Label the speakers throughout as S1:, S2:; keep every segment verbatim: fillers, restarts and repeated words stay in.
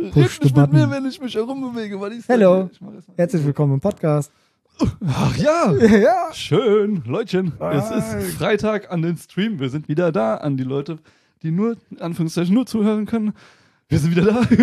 S1: Push
S2: Red
S1: the
S2: nicht mit mir,
S1: button.
S2: wenn ich mich herumbewege, weil ich
S1: Hello.
S2: ich mach erst mal-
S1: Herzlich willkommen im Podcast.
S2: Ach ja,
S1: Ja.
S2: schön, Leutchen. Es
S1: Hi.
S2: ist Freitag an den Stream. Wir sind wieder da, an die Leute, die nur, in Anführungszeichen, nur zuhören können. Wir sind wieder da.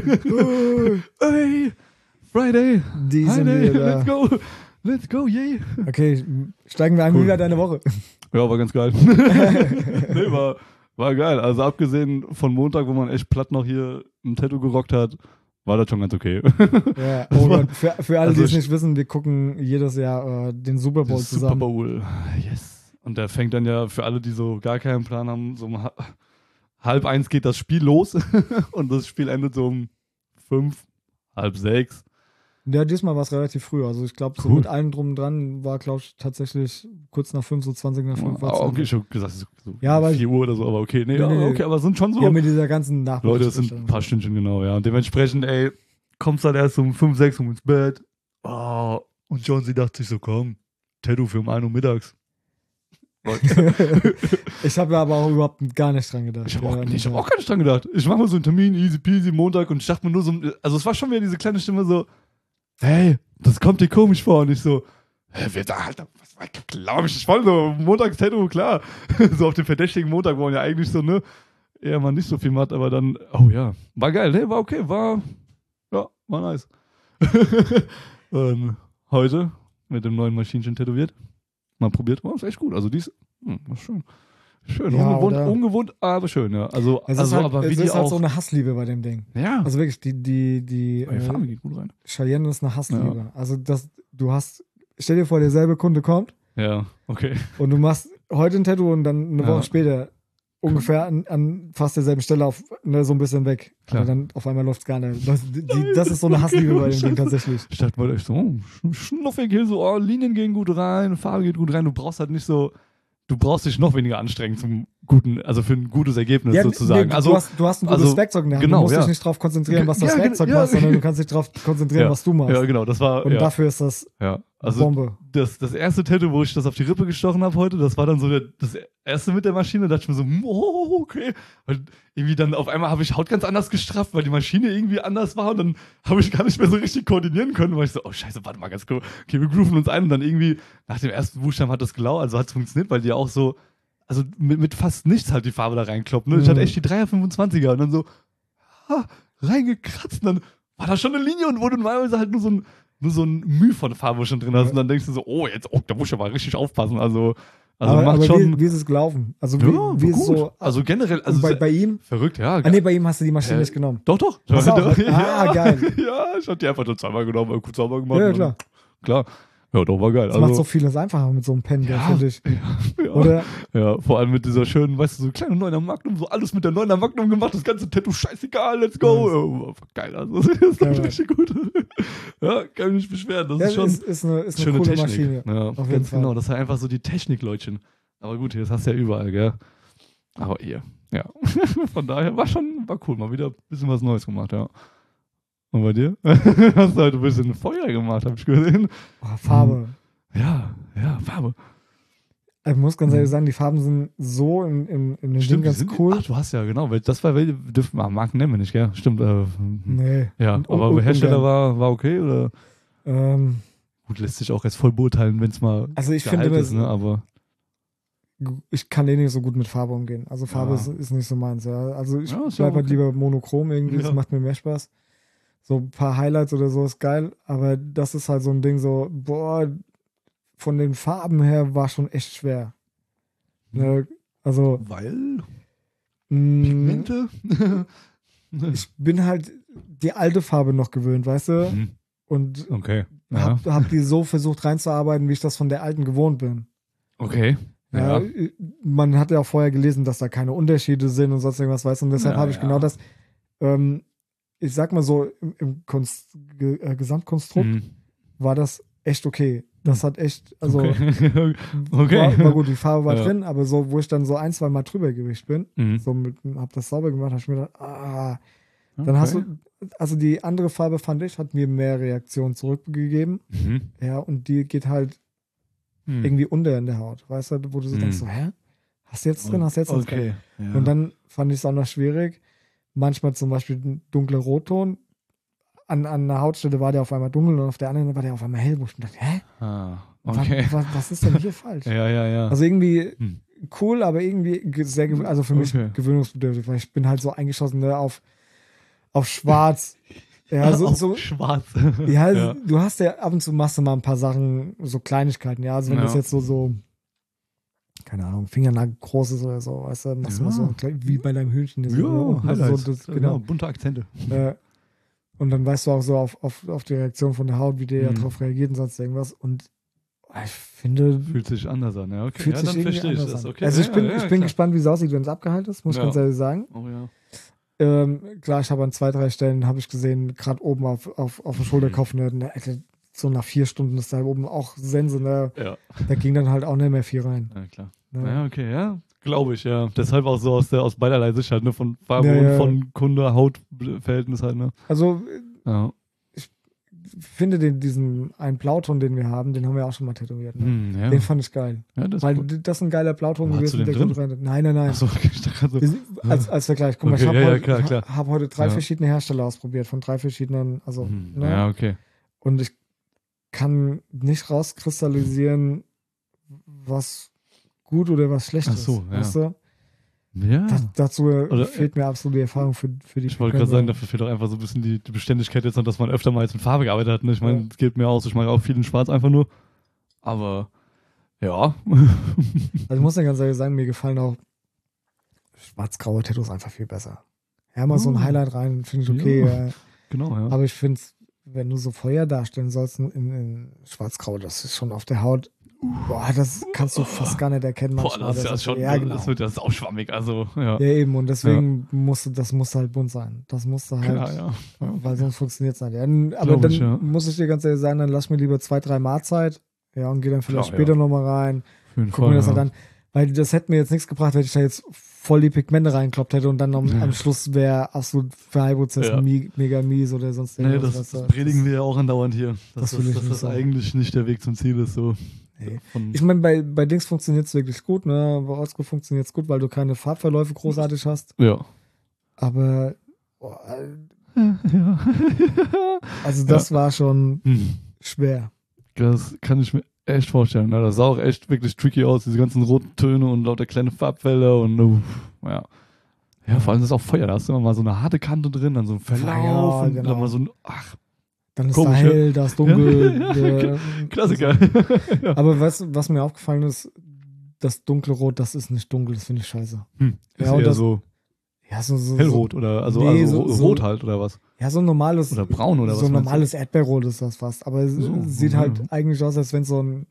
S2: Hey, Friday.
S1: Die sind
S2: Friday,
S1: wieder da.
S2: let's go. Let's go, yay.
S1: Okay, steigen wir ein.
S2: Cool.
S1: Wie war deine Woche?
S2: Ja, war ganz geil. nee, war, war geil. Also abgesehen von Montag, wo man echt platt noch hier ein Tattoo gerockt hat, war das schon ganz okay.
S1: Ja, oh Gott, für, für alle,
S2: Also
S1: die es
S2: ich-
S1: nicht wissen, wir gucken jedes Jahr äh, den Super Bowl
S2: Super
S1: zusammen.
S2: Bowl. Yes. Und der fängt dann ja für alle, die so gar keinen Plan haben, so um ha- halb eins geht das Spiel los und das Spiel endet so um fünf, halb sechs.
S1: Ja, diesmal war es relativ früh. Also ich glaube, so
S2: Cool.
S1: mit allem drum und dran war, glaube ich, tatsächlich kurz nach fünf, so zwanzig nach fünf.
S2: Ah, okay, ich hab gesagt, so so
S1: Ja, aber-
S2: vier Uhr oder so, aber okay. Nee,
S1: Nee, nee,
S2: ja,
S1: nee.
S2: okay, aber es sind schon so.
S1: Ja, mit dieser ganzen Nachricht.
S2: Leute, es sind ein paar Stündchen genau, ja. Und dementsprechend, ey, kommst dann erst um fünf, sechs Uhr ins Bett. Oh, und Jonesy dachte sich so, komm, Tattoo für um ein Uhr mittags. Leute,
S1: Ich habe aber auch überhaupt gar nicht dran gedacht.
S2: ich habe auch,
S1: Ja,
S2: nee, ich hab auch gar nicht dran gedacht. Ich mache mal so einen Termin, easy peasy, Montag, und ich dachte mir nur so, also es war schon wieder diese kleine Stimme so, hey, das kommt dir komisch vor. Und ich so, hä, wer da, Alter, was war, glaub ich, ich voll so, Montags-Tattoo, klar. So auf dem verdächtigen Montag, wo man ja eigentlich so, ne, eher mal nicht so viel macht, aber dann, oh ja, war geil, ne, war okay, war, ja, war nice. Und heute mit dem neuen Maschinchen tätowiert, mal probiert, war es echt gut, also dies, hm, war schön. Schön,
S1: Ja,
S2: ungewohnt,
S1: oder?
S2: ungewohnt, aber schön, ja. Also,
S1: Es
S2: also
S1: ist halt,
S2: aber wie
S1: es
S2: die
S1: ist halt
S2: auch,
S1: so eine Hassliebe bei dem Ding.
S2: ja,
S1: Also wirklich, die, die, die,
S2: die Farbe
S1: äh,
S2: geht gut rein.
S1: Cheyenne ist eine Hassliebe. Also das, du hast, stell dir vor, derselbe Kunde kommt
S2: Ja, okay.
S1: und du machst heute ein Tattoo und dann eine
S2: Ja.
S1: Woche später ungefähr an, an fast derselben Stelle auf, ne, so ein bisschen weg.
S2: Klar.
S1: Aber dann auf einmal läuft es gar nicht. Das, die, das ist so eine Hassliebe bei dem Ding tatsächlich.
S2: Ich dachte mal echt so, oh, sch- schnuffig hier so, oh, Linien gehen gut rein, Farbe geht gut rein. Du brauchst halt nicht so, du brauchst dich noch weniger anstrengen zum guten, also für ein gutes Ergebnis
S1: Ja,
S2: sozusagen.
S1: nee,
S2: also
S1: du, hast, du hast ein gutes
S2: also,
S1: Werkzeug in der Hand.
S2: genau,
S1: du musst
S2: ja.
S1: dich nicht darauf konzentrieren, was das
S2: Ja,
S1: Werkzeug
S2: ja.
S1: macht, sondern du kannst dich darauf konzentrieren,
S2: Ja.
S1: was du machst.
S2: ja, genau, das war
S1: Und
S2: ja,
S1: dafür ist das
S2: ja. Also
S1: Bombe.
S2: das, das erste Tattoo, wo ich das auf die Rippe gestochen habe heute, das war dann so der, das erste mit der Maschine, da dachte ich mir so, hm, oh, okay. Und irgendwie dann auf einmal habe ich Haut ganz anders gestrafft, weil die Maschine irgendwie anders war und dann habe ich gar nicht mehr so richtig koordinieren können, weil ich so, oh scheiße, warte mal ganz kurz, okay, wir grooven uns ein und dann irgendwie nach dem ersten Buchstaben hat das gelau, also hat es funktioniert, weil die ja auch so, also mit, mit fast nichts halt die Farbe da reinkloppt, ne? Ich
S1: Mhm.
S2: hatte echt die Dreier fünfundzwanziger und dann so, ha, reingekratzt und dann war da schon eine Linie und wurde normalerweise halt nur so ein nur so ein Mühe von Farbe schon drin hast und dann denkst du so, oh, jetzt, oh, da muss ich ja mal richtig aufpassen. Also, also
S1: aber
S2: macht
S1: aber
S2: schon.
S1: wie, wie ist es gelaufen? Also wie,
S2: ja,
S1: wie
S2: war
S1: ist es
S2: gut.
S1: so?
S2: Also generell, also
S1: und bei,
S2: sehr-
S1: bei ihm?
S2: verrückt, ja.
S1: Ah nee, bei ihm hast du die Maschine
S2: Äh,
S1: nicht genommen.
S2: Doch, doch.
S1: Ach so,
S2: Doch,
S1: ah, geil.
S2: Ja, ich hab die einfach nur zweimal genommen, kurz sauber gemacht.
S1: Ja,
S2: und
S1: klar.
S2: Klar. Ja, doch, war geil.
S1: Das
S2: also,
S1: macht so vieles einfacher mit so einem Pen,
S2: Ja.
S1: finde ich.
S2: ja,
S1: Oder?
S2: ja, vor allem mit dieser schönen, weißt du, so kleine Neuner Magnum, so alles mit der Neuner Magnum gemacht, das ganze Tattoo, scheißegal, let's go.
S1: Nice.
S2: Ja, war geil, also das ist
S1: Geil,
S2: richtig gut. Ja, kann mich nicht beschweren. Das
S1: Ja,
S2: ist schon.
S1: ist, ist eine, ist eine
S2: schöne
S1: coole
S2: Technik.
S1: Maschine.
S2: Ja,
S1: Auf jeden
S2: ganz
S1: Fall.
S2: genau. Das ist halt einfach so die Technik, Leutchen. Aber gut, das hast du ja überall, gell? Aber hier, ja. Von daher war schon, war cool. Mal wieder ein bisschen was Neues gemacht, ja. Und bei dir? Hast du halt ein bisschen Feuer gemacht, hab ich gesehen.
S1: Oh, Farbe.
S2: Ja, ja, Farbe.
S1: Ich muss ganz ehrlich sagen, die Farben sind so in, in, in dem Ding
S2: die
S1: ganz
S2: sind,
S1: cool.
S2: Ach, du hast ja, genau. Weil das war, welche dürfen wir Marken nennen wir nicht, gell? Stimmt. Äh,
S1: Nee.
S2: ja,
S1: Und-
S2: aber
S1: und-
S2: der Hersteller
S1: ungern.
S2: war, war okay, oder?
S1: Ähm,
S2: Gut, lässt sich auch erst voll beurteilen, wenn es mal
S1: Also ich
S2: Gehalt
S1: finde,
S2: ist, ne? Aber
S1: ich kann eh nicht so gut mit Farbe umgehen. Also Farbe
S2: Ja.
S1: ist, ist nicht so meins. Ja. Also ich
S2: Ja, ist ja
S1: bleibe halt
S2: okay.
S1: lieber monochrom irgendwie, das
S2: Ja.
S1: macht mir mehr Spaß. So ein paar Highlights oder so ist geil, aber das ist halt so ein Ding so, boah, von den Farben her war schon echt schwer. Ne? Also
S2: weil
S1: mh,
S2: Pigmente?
S1: ich bin halt die alte Farbe noch gewöhnt, weißt du?
S2: Mhm.
S1: Und
S2: Okay. Ja.
S1: hab, hab die so versucht reinzuarbeiten, wie ich das von der alten gewohnt bin.
S2: Okay.
S1: Ja.
S2: Ja.
S1: Man hat ja auch vorher gelesen, dass da keine Unterschiede sind und sonst irgendwas, weißt du? Und deshalb
S2: Ja,
S1: habe ich
S2: ja.
S1: genau das, ähm, ich sag mal so, im, im Konst, Ge, äh, Gesamtkonstrukt
S2: Mhm.
S1: war das echt okay. Das hat echt, also
S2: Okay. Okay.
S1: War, war gut, die Farbe war
S2: Ja.
S1: drin, aber so, wo ich dann so ein, zwei Mal drüber gewischt bin,
S2: Mhm.
S1: so mit, hab das sauber gemacht, hab ich mir gedacht, ah, dann
S2: Okay.
S1: hast du, also die andere Farbe fand ich, hat mir mehr Reaktion zurückgegeben,
S2: Mhm.
S1: ja, und die geht halt
S2: Mhm.
S1: irgendwie unter in der Haut, weißt du, wo du so
S2: Mhm.
S1: denkst, so, hä? Hast du jetzt drin, hast du jetzt noch drin?
S2: Okay. Ja.
S1: Und dann fand ich es auch noch schwierig, manchmal zum Beispiel ein dunkler Rotton. An, an der Hautstelle war der auf einmal dunkel und auf der anderen war der auf einmal hell, wo ich mir dachte, hä?
S2: Ah, okay.
S1: Was, was, was ist denn hier falsch?
S2: Ja, ja, ja.
S1: Also irgendwie
S2: Hm.
S1: cool, aber irgendwie ge- sehr, gew- also für mich
S2: Okay.
S1: gewöhnungsbedürftig, weil ich bin halt so eingeschossen, ne, auf, auf schwarz. Ja, so,
S2: Auch
S1: so,
S2: schwarz.
S1: ja,
S2: Ja.
S1: du hast ja ab und zu machst du mal ein paar Sachen, so Kleinigkeiten, ja, also wenn
S2: Ja.
S1: das jetzt so, so, keine Ahnung, Fingernagel groß ist oder so, weißt du, machst du mal
S2: Ja.
S1: so, ein klein- wie bei deinem Hühnchen. das
S2: Ja,
S1: so unten, das
S2: Highlights.
S1: so, das,
S2: genau.
S1: genau.
S2: bunte Akzente.
S1: Äh, und dann weißt du auch so auf, auf, auf die Reaktion von der Haut, wie der
S2: Mhm.
S1: darauf reagiert und sonst irgendwas. Und ich finde,
S2: Fühlt sich anders an, ja, okay.
S1: fühlt
S2: ja,
S1: sich
S2: dann
S1: irgendwie
S2: verstehe ich
S1: anders
S2: das,
S1: an.
S2: okay.
S1: Also ich
S2: ja,
S1: bin,
S2: ja,
S1: ich bin
S2: klar.
S1: gespannt, wie es aussieht, wenn es abgeheilt ist, muss ich
S2: Ja.
S1: ganz ehrlich sagen.
S2: Oh ja.
S1: Ähm, klar, ich habe an zwei, drei Stellen, habe ich gesehen, gerade oben auf, auf, auf dem Schulterkopf, ne, ne, Alter, so nach vier Stunden ist da oben auch Sense, ne,
S2: Ja,
S1: da ging dann halt auch nicht mehr viel rein.
S2: ja klar.
S1: Ne.
S2: Ja, okay, ja. Glaube ich, ja. Deshalb auch so aus der aus beiderlei Sicht halt, ne? Von Farbe
S1: Ja,
S2: und
S1: ja.
S2: von Kunde-Haut-Verhältnis halt, ne?
S1: Also
S2: Ja.
S1: ich finde den, diesen einen Blauton, den wir haben, den haben wir auch schon mal tätowiert. Ne?
S2: Hm, ja.
S1: Den fand ich geil.
S2: ja, das ist
S1: Weil
S2: cool.
S1: das ist ein geiler Blauton
S2: Wo hast
S1: gewesen.
S2: du
S1: Der
S2: den
S1: gut rein. Nein, nein, nein.
S2: Achso, okay, ich dachte gerade so.
S1: Wir sind- Als, als Vergleich. Guck mal,
S2: Okay,
S1: ich habe
S2: ja, ja,
S1: heute,
S2: klar,
S1: ich
S2: klar.
S1: hab heute drei
S2: Ja.
S1: verschiedene Hersteller ausprobiert, von drei verschiedenen, also,
S2: Hm,
S1: ne?
S2: Ja, okay.
S1: Und ich kann nicht rauskristallisieren, was gut oder was schlecht
S2: Ach
S1: ist.
S2: so, ja.
S1: Weißt du?
S2: Ja.
S1: Da, dazu
S2: Oder-
S1: fehlt mir absolut die Erfahrung für, für die
S2: Ich wollte gerade sagen,
S1: Pigmente.
S2: dafür fehlt auch einfach so ein bisschen die, die Beständigkeit jetzt noch, dass man öfter mal jetzt mit Farbe gearbeitet hat. Ne? Ich meine,
S1: Ja.
S2: es geht mir auch so, ich mache auch viel in Schwarz einfach nur. Aber ja.
S1: Also ich muss ja ganz ehrlich sagen, mir gefallen auch schwarz-graue Tattoos einfach viel besser. Ja, mal so ein
S2: Oh.
S1: Highlight rein, finde ich okay.
S2: Ja.
S1: Ja.
S2: Genau, ja.
S1: Aber ich finde, wenn du so Feuer darstellen sollst in, in schwarz-grau, das ist schon auf der Haut, boah, das kannst du fast gar nicht erkennen.
S2: Boah,
S1: manchmal.
S2: das ist ja
S1: ist-
S2: schon,
S1: ja, genau.
S2: das wird ja auch schwammig, also, ja.
S1: Ja, eben, und deswegen musst du, das muss halt bunt sein. Das musst du halt,
S2: Klar, ja. ja.
S1: weil sonst funktioniert es nicht. Ja, n- aber
S2: Glaub
S1: dann
S2: ich, ja.
S1: muss ich dir ganz ehrlich sagen, dann lass mir lieber zwei, drei Mal Zeit, ja, und geh dann vielleicht
S2: Klar,
S1: später
S2: ja.
S1: nochmal rein,
S2: Auf jeden
S1: guck mir das
S2: ja.
S1: halt an. Weil das hätte mir jetzt nichts gebracht, wenn ich da jetzt voll die Pigmente reinkloppt hätte und dann am,
S2: Ja.
S1: am Schluss wäre absolut Verheilprozess
S2: Ja.
S1: mi- mega mies oder sonst
S2: Nee,
S1: irgendwas.
S2: das,
S1: weißt
S2: das
S1: du.
S2: predigen wir ja auch andauernd hier.
S1: Das
S2: Dass
S1: will
S2: das,
S1: ich
S2: dass
S1: nicht
S2: das
S1: sagen.
S2: eigentlich nicht der Weg zum Ziel ist. So.
S1: Nee.
S2: Von,
S1: Ich meine, bei, bei Dings funktioniert es wirklich gut, ne? Bei Oldschool funktioniert es gut, weil du keine Farbverläufe großartig hast.
S2: ja.
S1: Aber boah,
S2: ja.
S1: also das war schon
S2: Hm.
S1: schwer.
S2: Das kann ich mir echt vorstellen. Ne? Das sah auch echt wirklich tricky aus, diese ganzen roten Töne und lauter kleine Farbfelder und uh, ja. Ja, vor allem ist auch Feuer. Da hast du immer mal so eine harte Kante drin, dann so ein Verlauf
S1: Ja,
S2: und
S1: genau.
S2: dann mal so ein, ach,
S1: Dann ist
S2: Komisch,
S1: da hell, da ist dunkel.
S2: Ja,
S1: der-
S2: Klassiker. ja.
S1: Aber was, was mir aufgefallen ist, das dunkle Rot, das ist nicht dunkel, das finde ich scheiße.
S2: Hm. Ist
S1: Ja, und
S2: eher
S1: das-
S2: so
S1: Ja, so, so,
S2: hellrot oder also,
S1: Nee,
S2: also
S1: so-
S2: ro-
S1: so-
S2: rot halt oder was?
S1: So, ja, so ein normales.
S2: Oder braun oder
S1: so
S2: was
S1: ein
S2: meinst du?
S1: normales Erdbeerrot ist das fast. Aber es
S2: So,
S1: sieht
S2: ja.
S1: halt eigentlich aus, als wenn so ein.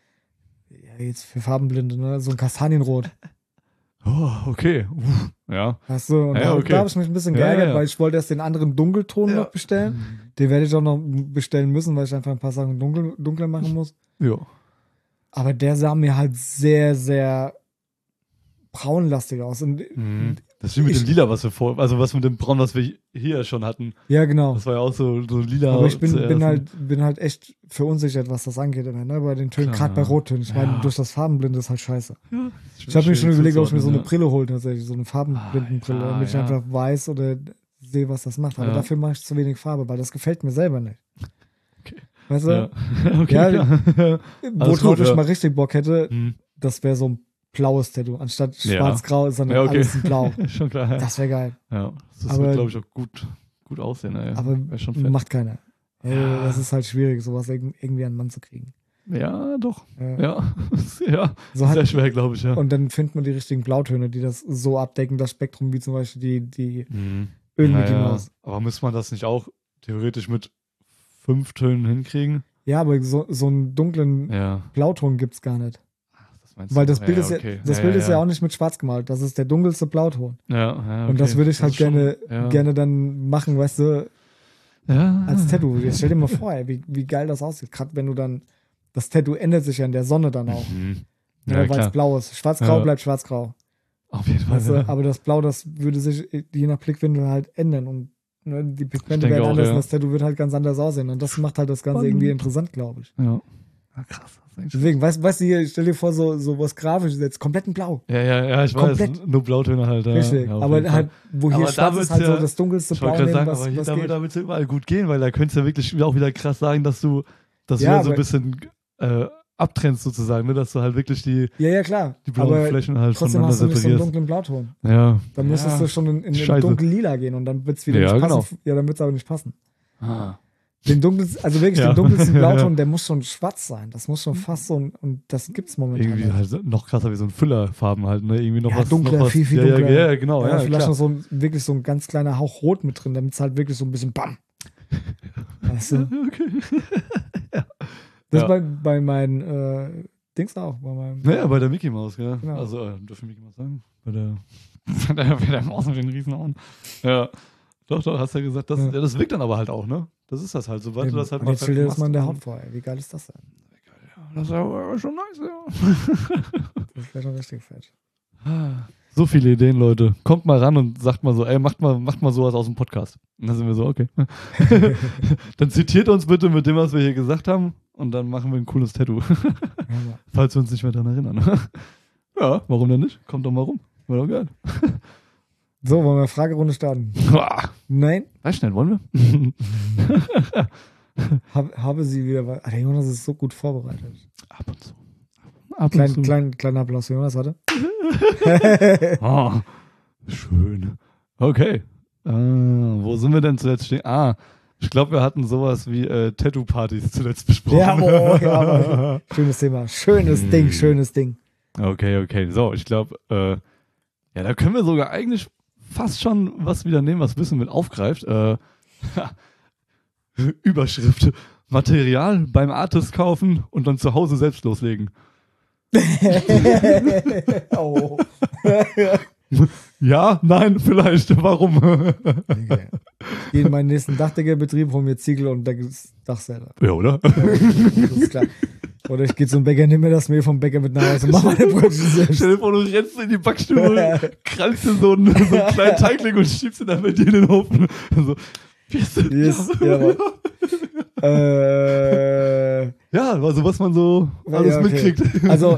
S1: Ja, jetzt für Farbenblinde, ne? So ein Kastanienrot.
S2: Oh, okay. Uff, ja.
S1: Weißt du? Und
S2: Ja,
S1: da,
S2: okay.
S1: da habe ich mich ein bisschen
S2: Ja,
S1: geärgert,
S2: ja.
S1: weil ich wollte erst den anderen Dunkelton
S2: Ja.
S1: noch bestellen. Den werde ich auch noch bestellen müssen, weil ich einfach ein paar Sachen dunkel, dunkler machen muss.
S2: Ja.
S1: Aber der sah mir halt sehr, sehr braunlastig aus. Und,
S2: Mhm. Das ist wie mit
S1: Ich-
S2: dem Lila, was wir vor, also was mit dem Braun, was wir hier schon hatten.
S1: ja, genau.
S2: Das war ja auch so, so lila.
S1: Aber ich bin,
S2: zuerst.
S1: bin, halt, bin halt echt verunsichert, was das angeht, immer, ne? Bei den Tönen,
S2: Klar,
S1: gerade bei
S2: ja.
S1: Rottönen. Ich meine,
S2: Ja.
S1: durch das Farbenblinde ist halt scheiße.
S2: Ja,
S1: Ich habe mir schon überlegt, ob ich mir so eine
S2: zuzuordnen,
S1: Brille hole, tatsächlich, so eine Farbenblindenbrille,
S2: Ah, ja,
S1: damit ich
S2: ja.
S1: einfach weiß oder sehe, was das macht. Aber
S2: Ja.
S1: dafür mache ich zu wenig Farbe, weil das gefällt mir selber nicht.
S2: Okay.
S1: Weißt du,
S2: Ja. okay,
S1: Ja,
S2: klar. Alles
S1: worauf
S2: gut,
S1: ich
S2: ja.
S1: mal richtig Bock hätte,
S2: Hm.
S1: das wäre so ein blaues Tattoo. Anstatt
S2: Ja.
S1: schwarz-grau ist dann
S2: Ja, okay.
S1: alles in blau.
S2: Schon klar. Ja,
S1: Das wäre geil.
S2: ja. Das
S1: Aber-
S2: wird, glaube ich, auch gut, gut aussehen. Ey.
S1: Aber
S2: Wär schon fett.
S1: macht keiner. Äh,
S2: Ja.
S1: Das ist halt schwierig, sowas irg- irgendwie an den Mann zu kriegen.
S2: Ja, doch.
S1: Äh,
S2: Ja. ja.
S1: So hat,
S2: Sehr schwer, glaube ich, ja.
S1: Und dann findet man die richtigen Blautöne, die das so abdecken, das Spektrum, wie zum Beispiel die, die
S2: Mhm.
S1: Öl-Mickey
S2: Naja,
S1: Maus.
S2: aber müsste man das nicht auch theoretisch mit fünf Tönen hinkriegen?
S1: Ja, aber so, so einen dunklen
S2: Ja.
S1: Blauton gibt's gar nicht.
S2: Ach, das meinst
S1: Weil
S2: du?
S1: das Bild, ist, ja,
S2: okay.
S1: das
S2: ja,
S1: Bild
S2: ja,
S1: ist ja auch nicht mit schwarz gemalt. Das ist der dunkelste Blauton.
S2: Ja, ja,
S1: Und das
S2: okay.
S1: würde ich halt
S2: ist schon-
S1: gerne,
S2: ja.
S1: gerne dann machen, weißt du,
S2: ja.
S1: als Tattoo. Jetzt stell dir mal vor, ey, wie, wie geil das aussieht. Gerade wenn du dann, das Tattoo ändert sich ja in der Sonne dann auch.
S2: Mhm.
S1: Ja,
S2: Ja,
S1: weil es
S2: klar.
S1: blau ist. Schwarz-grau
S2: Ja.
S1: bleibt schwarz-grau.
S2: Auf jeden Fall.
S1: Weißt du?
S2: ja.
S1: Aber das Blau, das würde sich je nach Blickwinkel halt ändern. Und ne, die Pigmente
S2: denke
S1: werden
S2: auch,
S1: anders
S2: ja.
S1: und das Tattoo wird halt ganz anders aussehen. Und das macht halt das Ganze
S2: Spannend.
S1: irgendwie interessant, glaube ich.
S2: Ja. Ja, krass.
S1: Deswegen, weißt, weißt du hier, stell dir vor, so, so was Grafisches jetzt, komplett in Blau.
S2: Ja, ja, ja, ich
S1: Komplett.
S2: weiß, nur Blautöne halt. Ja.
S1: Richtig,
S2: Ja,
S1: aber halt, wo hier
S2: aber
S1: schwarz ist, halt
S2: ja,
S1: so das dunkelste
S2: ich
S1: Blau
S2: wollte gerade
S1: nehmen,
S2: sagen,
S1: was,
S2: aber hier,
S1: was
S2: damit,
S1: geht.
S2: damit es überall gut gehen, weil da könntest du ja wirklich auch wieder krass sagen, dass du das
S1: Ja,
S2: wieder so ein
S1: aber-
S2: bisschen äh, abtrennst sozusagen, ne? Dass du halt wirklich die,
S1: Ja, ja, klar.
S2: die blauen
S1: aber
S2: Flächen halt
S1: trotzdem
S2: voneinander
S1: hast du nicht so einen
S2: separierst.
S1: dunklen Blauton.
S2: Ja.
S1: Dann müsstest
S2: ja.
S1: du schon in, in, in
S2: Scheiße.
S1: dunkel-lila gehen und dann wird es wieder
S2: Ja,
S1: nicht
S2: genau.
S1: passen. Ja, dann wird es aber nicht passen.
S2: Ah.
S1: Den dunkelsten, also wirklich
S2: Ja.
S1: den dunkelsten
S2: Ja, ja.
S1: Blauton, der muss schon schwarz sein. Das muss schon fast so ein, und das gibt's momentan
S2: Irgendwie
S1: nicht.
S2: halt so- noch krasser wie so ein Füllerfarben halt, ne? Irgendwie noch
S1: Ja,
S2: was.
S1: dunkler,
S2: noch was,
S1: viel, viel
S2: ja,
S1: dunkler.
S2: Ja, ja, genau, ja,
S1: Ja, vielleicht
S2: klar.
S1: noch so ein, wirklich so ein ganz kleiner Hauch Rot mit drin, damit es halt wirklich so ein bisschen BAM. Weißt du?
S2: Okay.
S1: Das
S2: Ja.
S1: ist bei, bei meinen äh, Dings auch. Bei meinem,
S2: Naja, bei der Mickey Maus, ja.
S1: Genau.
S2: Also, äh, darf ich Mickey Maus sagen? Bei der, bei der, bei der Maus mit den Riesenaugen. Ja. Doch, doch, hast ja gesagt, das,
S1: Ja.
S2: ja, das wirkt dann aber halt auch, ne? Das ist das halt, sobald
S1: Eben.
S2: du das halt
S1: und jetzt stell dir das
S2: fertig
S1: mal in der
S2: machst,
S1: Haut vor. Ey. Wie geil ist das denn?
S2: Ja, das ist aber schon nice, ja.
S1: Das wäre schon richtig fett.
S2: So viele Ideen, Leute. Kommt mal ran und sagt mal so, ey, macht mal, macht mal sowas aus dem Podcast. Und dann sind wir so, okay. Dann zitiert uns bitte mit dem, was wir hier gesagt haben und dann machen wir ein cooles Tattoo.
S1: Ja,
S2: Falls wir uns nicht mehr daran erinnern. Ja, warum denn nicht? Kommt doch mal rum. War doch geil.
S1: so, wollen wir eine Fragerunde starten? Nein?
S2: Weiß schnell, wollen wir?
S1: Hab, habe sie wieder. was- Ah, der Jonas ist so gut vorbereitet.
S2: Ab und zu. Ab
S1: Klein,
S2: und zu.
S1: klein, kleiner Applaus für Jonas, warte.
S2: Ah, schön. Okay. Ah, wo sind wir denn zuletzt stehen? Ah, ich glaube, wir hatten sowas wie äh, Tattoo-Partys zuletzt besprochen.
S1: Ja, aber, ja, aber schönes Thema. Schönes Ding, schönes Ding.
S2: Okay, okay. So, ich glaube, äh, ja, da können wir sogar eigentlich fast schon was wieder nehmen, was Wissen mit aufgreift. Äh, Überschrift. Material beim Artist kaufen und dann zu Hause selbst loslegen.
S1: oh.
S2: Ja, nein, vielleicht. Warum?
S1: Okay. Ich gehe in meinen nächsten Dachdeckerbetrieb, hol mir Ziegel und deck das Dach selber.
S2: Ja, oder?
S1: Das ist klar. Oder ich gehe zum Bäcker, nimm mir das Mehl vom Bäcker mit nach Hause und mach meine Brötchen selbst.
S2: Stell dir vor, du rennst in die Backstube, krallst dir so einen, so einen kleinen Teigling und schiebst ihn dann bei dir in den Ofen. So, yes,
S1: Yes,
S2: ja.
S1: jawohl. äh,
S2: Ja, also was man so alles
S1: ja, okay.
S2: mitkriegt.
S1: Also,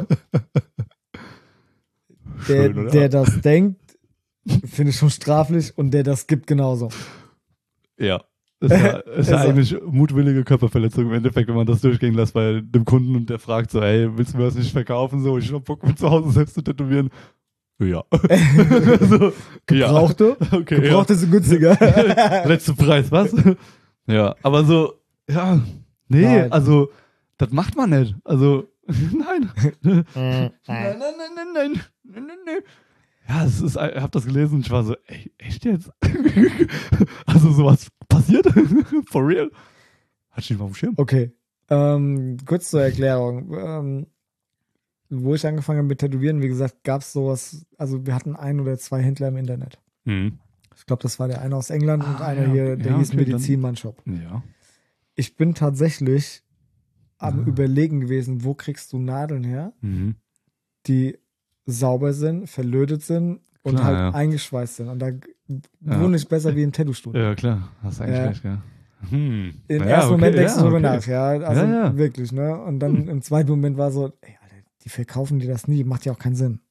S1: der,
S2: Schön, oder?
S1: der das denkt, finde ich schon straflich und der das gibt genauso.
S2: Ja. Das ist ja, ist ja
S1: Ist so.
S2: eigentlich mutwillige Körperverletzung im Endeffekt, wenn man das durchgehen lässt bei dem Kunden und der fragt so, hey, willst du mir das nicht verkaufen? So, ich hab Bock, mir zu Hause selbst zu tätowieren. Ja. so,
S1: Gebrauchte?
S2: ja. Okay,
S1: Gebrauchte sind günstiger.
S2: ja. Letzte Preis, was? Ja, aber so, ja, nee,
S1: Nein.
S2: also, das macht man nicht. Also, nein. Nein,
S1: Nein.
S2: nein, nein, nein, nein, nein, nein, nein. Ja, es ist, ich hab das gelesen und ich war so, ey, echt jetzt? Also sowas passiert? For real? Hat ich nicht mal auf dem Schirm?
S1: Okay. Ähm, kurz zur Erklärung. Ähm, wo ich angefangen habe mit Tätowieren, wie gesagt, gab es sowas, also wir hatten ein oder zwei Händler im Internet.
S2: Mhm.
S1: Ich glaube, das war der eine aus England und
S2: Ah,
S1: einer
S2: ja,
S1: hier,
S2: okay.
S1: der
S2: Ja,
S1: hieß
S2: okay,
S1: Medizinmann-Shop.
S2: Ja.
S1: Ich bin tatsächlich am
S2: Ah.
S1: Überlegen gewesen, wo kriegst du Nadeln her,
S2: Mhm.
S1: die sauber sind, verlötet sind und
S2: Klar,
S1: halt
S2: ja.
S1: eingeschweißt sind. Und da
S2: Ja.
S1: wo nicht besser wie im Tattoo-Studio.
S2: Ja, klar. Hast eigentlich
S1: Ja.
S2: recht, ja. Hm.
S1: Im
S2: Ja,
S1: ersten
S2: okay,
S1: Moment denkst
S2: ja,
S1: du drüber
S2: okay.
S1: nach, ja. Also
S2: Ja, ja.
S1: wirklich, ne? Und dann im zweiten Moment war so, ey, Alter, die verkaufen dir das nie, macht ja auch keinen Sinn,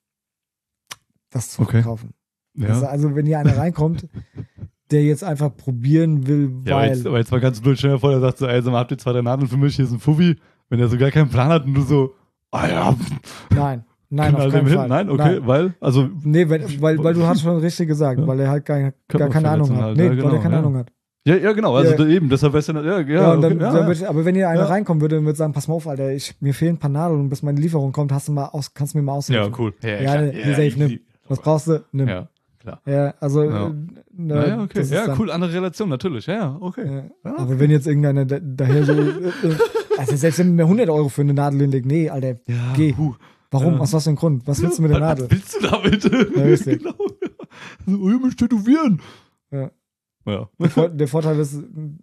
S1: das zu
S2: Okay.
S1: verkaufen.
S2: Ja.
S1: Also, also wenn hier einer reinkommt, der jetzt einfach probieren will,
S2: Ja, aber
S1: weil.
S2: jetzt, aber jetzt mal ganz blöd, stell dir vor, der sagt so, ey, sag mal, habt ihr zwei, drei Nadeln für mich, hier ist ein Fuffi. Wenn der so gar keinen Plan hat und du so, ah ja,
S1: Nein, nein,
S2: knall
S1: auf
S2: dem
S1: keinen
S2: hin.
S1: Fall.
S2: Nein, okay, weil, also,
S1: Nee, wenn, weil, weil du hast schon richtig gesagt,
S2: Ja.
S1: weil er halt gar, gar keine Ahnung
S2: Körperverletzung
S1: hat.
S2: halt,
S1: Nee,
S2: ja,
S1: weil
S2: genau,
S1: er keine
S2: ja.
S1: Ahnung hat.
S2: ja, ja, genau, also
S1: Ja.
S2: da eben, deshalb wär's ja, ja, ja,
S1: Ja, und dann,
S2: okay, ja,
S1: dann
S2: ja.
S1: würd ich, aber wenn hier einer
S2: Ja.
S1: reinkommen würde und würde sagen, pass mal auf, Alter, ich, mir fehlen ein paar Nadeln und bis meine Lieferung kommt, hast du mal aus, kannst du mir mal aushelfen.
S2: Ja, cool. Ja,
S1: Ja,
S2: klar.
S1: nee, safe,
S2: easy.
S1: nimm. Was brauchst du? Nimm.
S2: Ja, klar.
S1: Ja, also,
S2: Ja.
S1: äh, ne,
S2: Ja, ja, okay.
S1: das ist
S2: Ja,
S1: dann,
S2: cool, andere Relation, natürlich. Ja, ja, okay.
S1: Ja.
S2: Ja,
S1: Aber wenn jetzt irgendeiner da, daher so, äh, äh, also selbst wenn mir hundert Euro für eine Nadel hinlegt, nee, Alter,
S2: Ja,
S1: geh.
S2: huh.
S1: Warum?
S2: Ja.
S1: Aus was für einem Grund? Was willst du mit der
S2: was,
S1: Nadel?
S2: Was willst du damit?
S1: Ja, richtig.
S2: genau. So, oh, ich mich tätowieren.
S1: Ja.
S2: Ja.
S1: Der, Vor der Vorteil ist,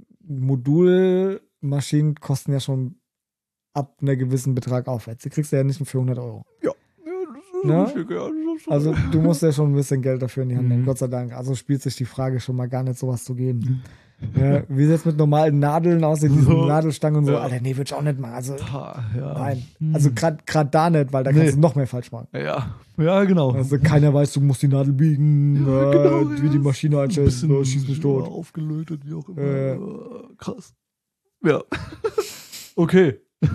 S1: Modulmaschinen kosten ja schon ab einer gewissen Betrag aufwärts. Die kriegst du ja nicht für hundert Euro.
S2: Ja,
S1: Ne?
S2: Schick, ja, das ist schon-
S1: Also du musst ja schon ein bisschen Geld dafür in die Hand nehmen,
S2: Mhm.
S1: Gott sei Dank. Also spielt sich die Frage schon mal gar nicht, sowas zu geben. Ja, wie sieht es mit normalen Nadeln aus, in diesen
S2: So.
S1: Nadelstangen und so?
S2: Ja.
S1: Alter, nee, würde ich auch nicht machen. Also,
S2: Ah, ja.
S1: nein.
S2: Hm.
S1: Also gerade da nicht, weil da kannst
S2: Nee.
S1: du noch mehr falsch machen.
S2: Ja, ja, genau.
S1: Also keiner weiß, du musst die Nadel biegen,
S2: Ja,
S1: äh,
S2: genau,
S1: wie die
S2: ja.
S1: Maschine
S2: Ein
S1: einstellt,
S2: bisschen
S1: so, schieß mich
S2: ja,
S1: tot.
S2: aufgelötet, wie auch immer.
S1: Äh.
S2: Ja, krass. Ja. Okay.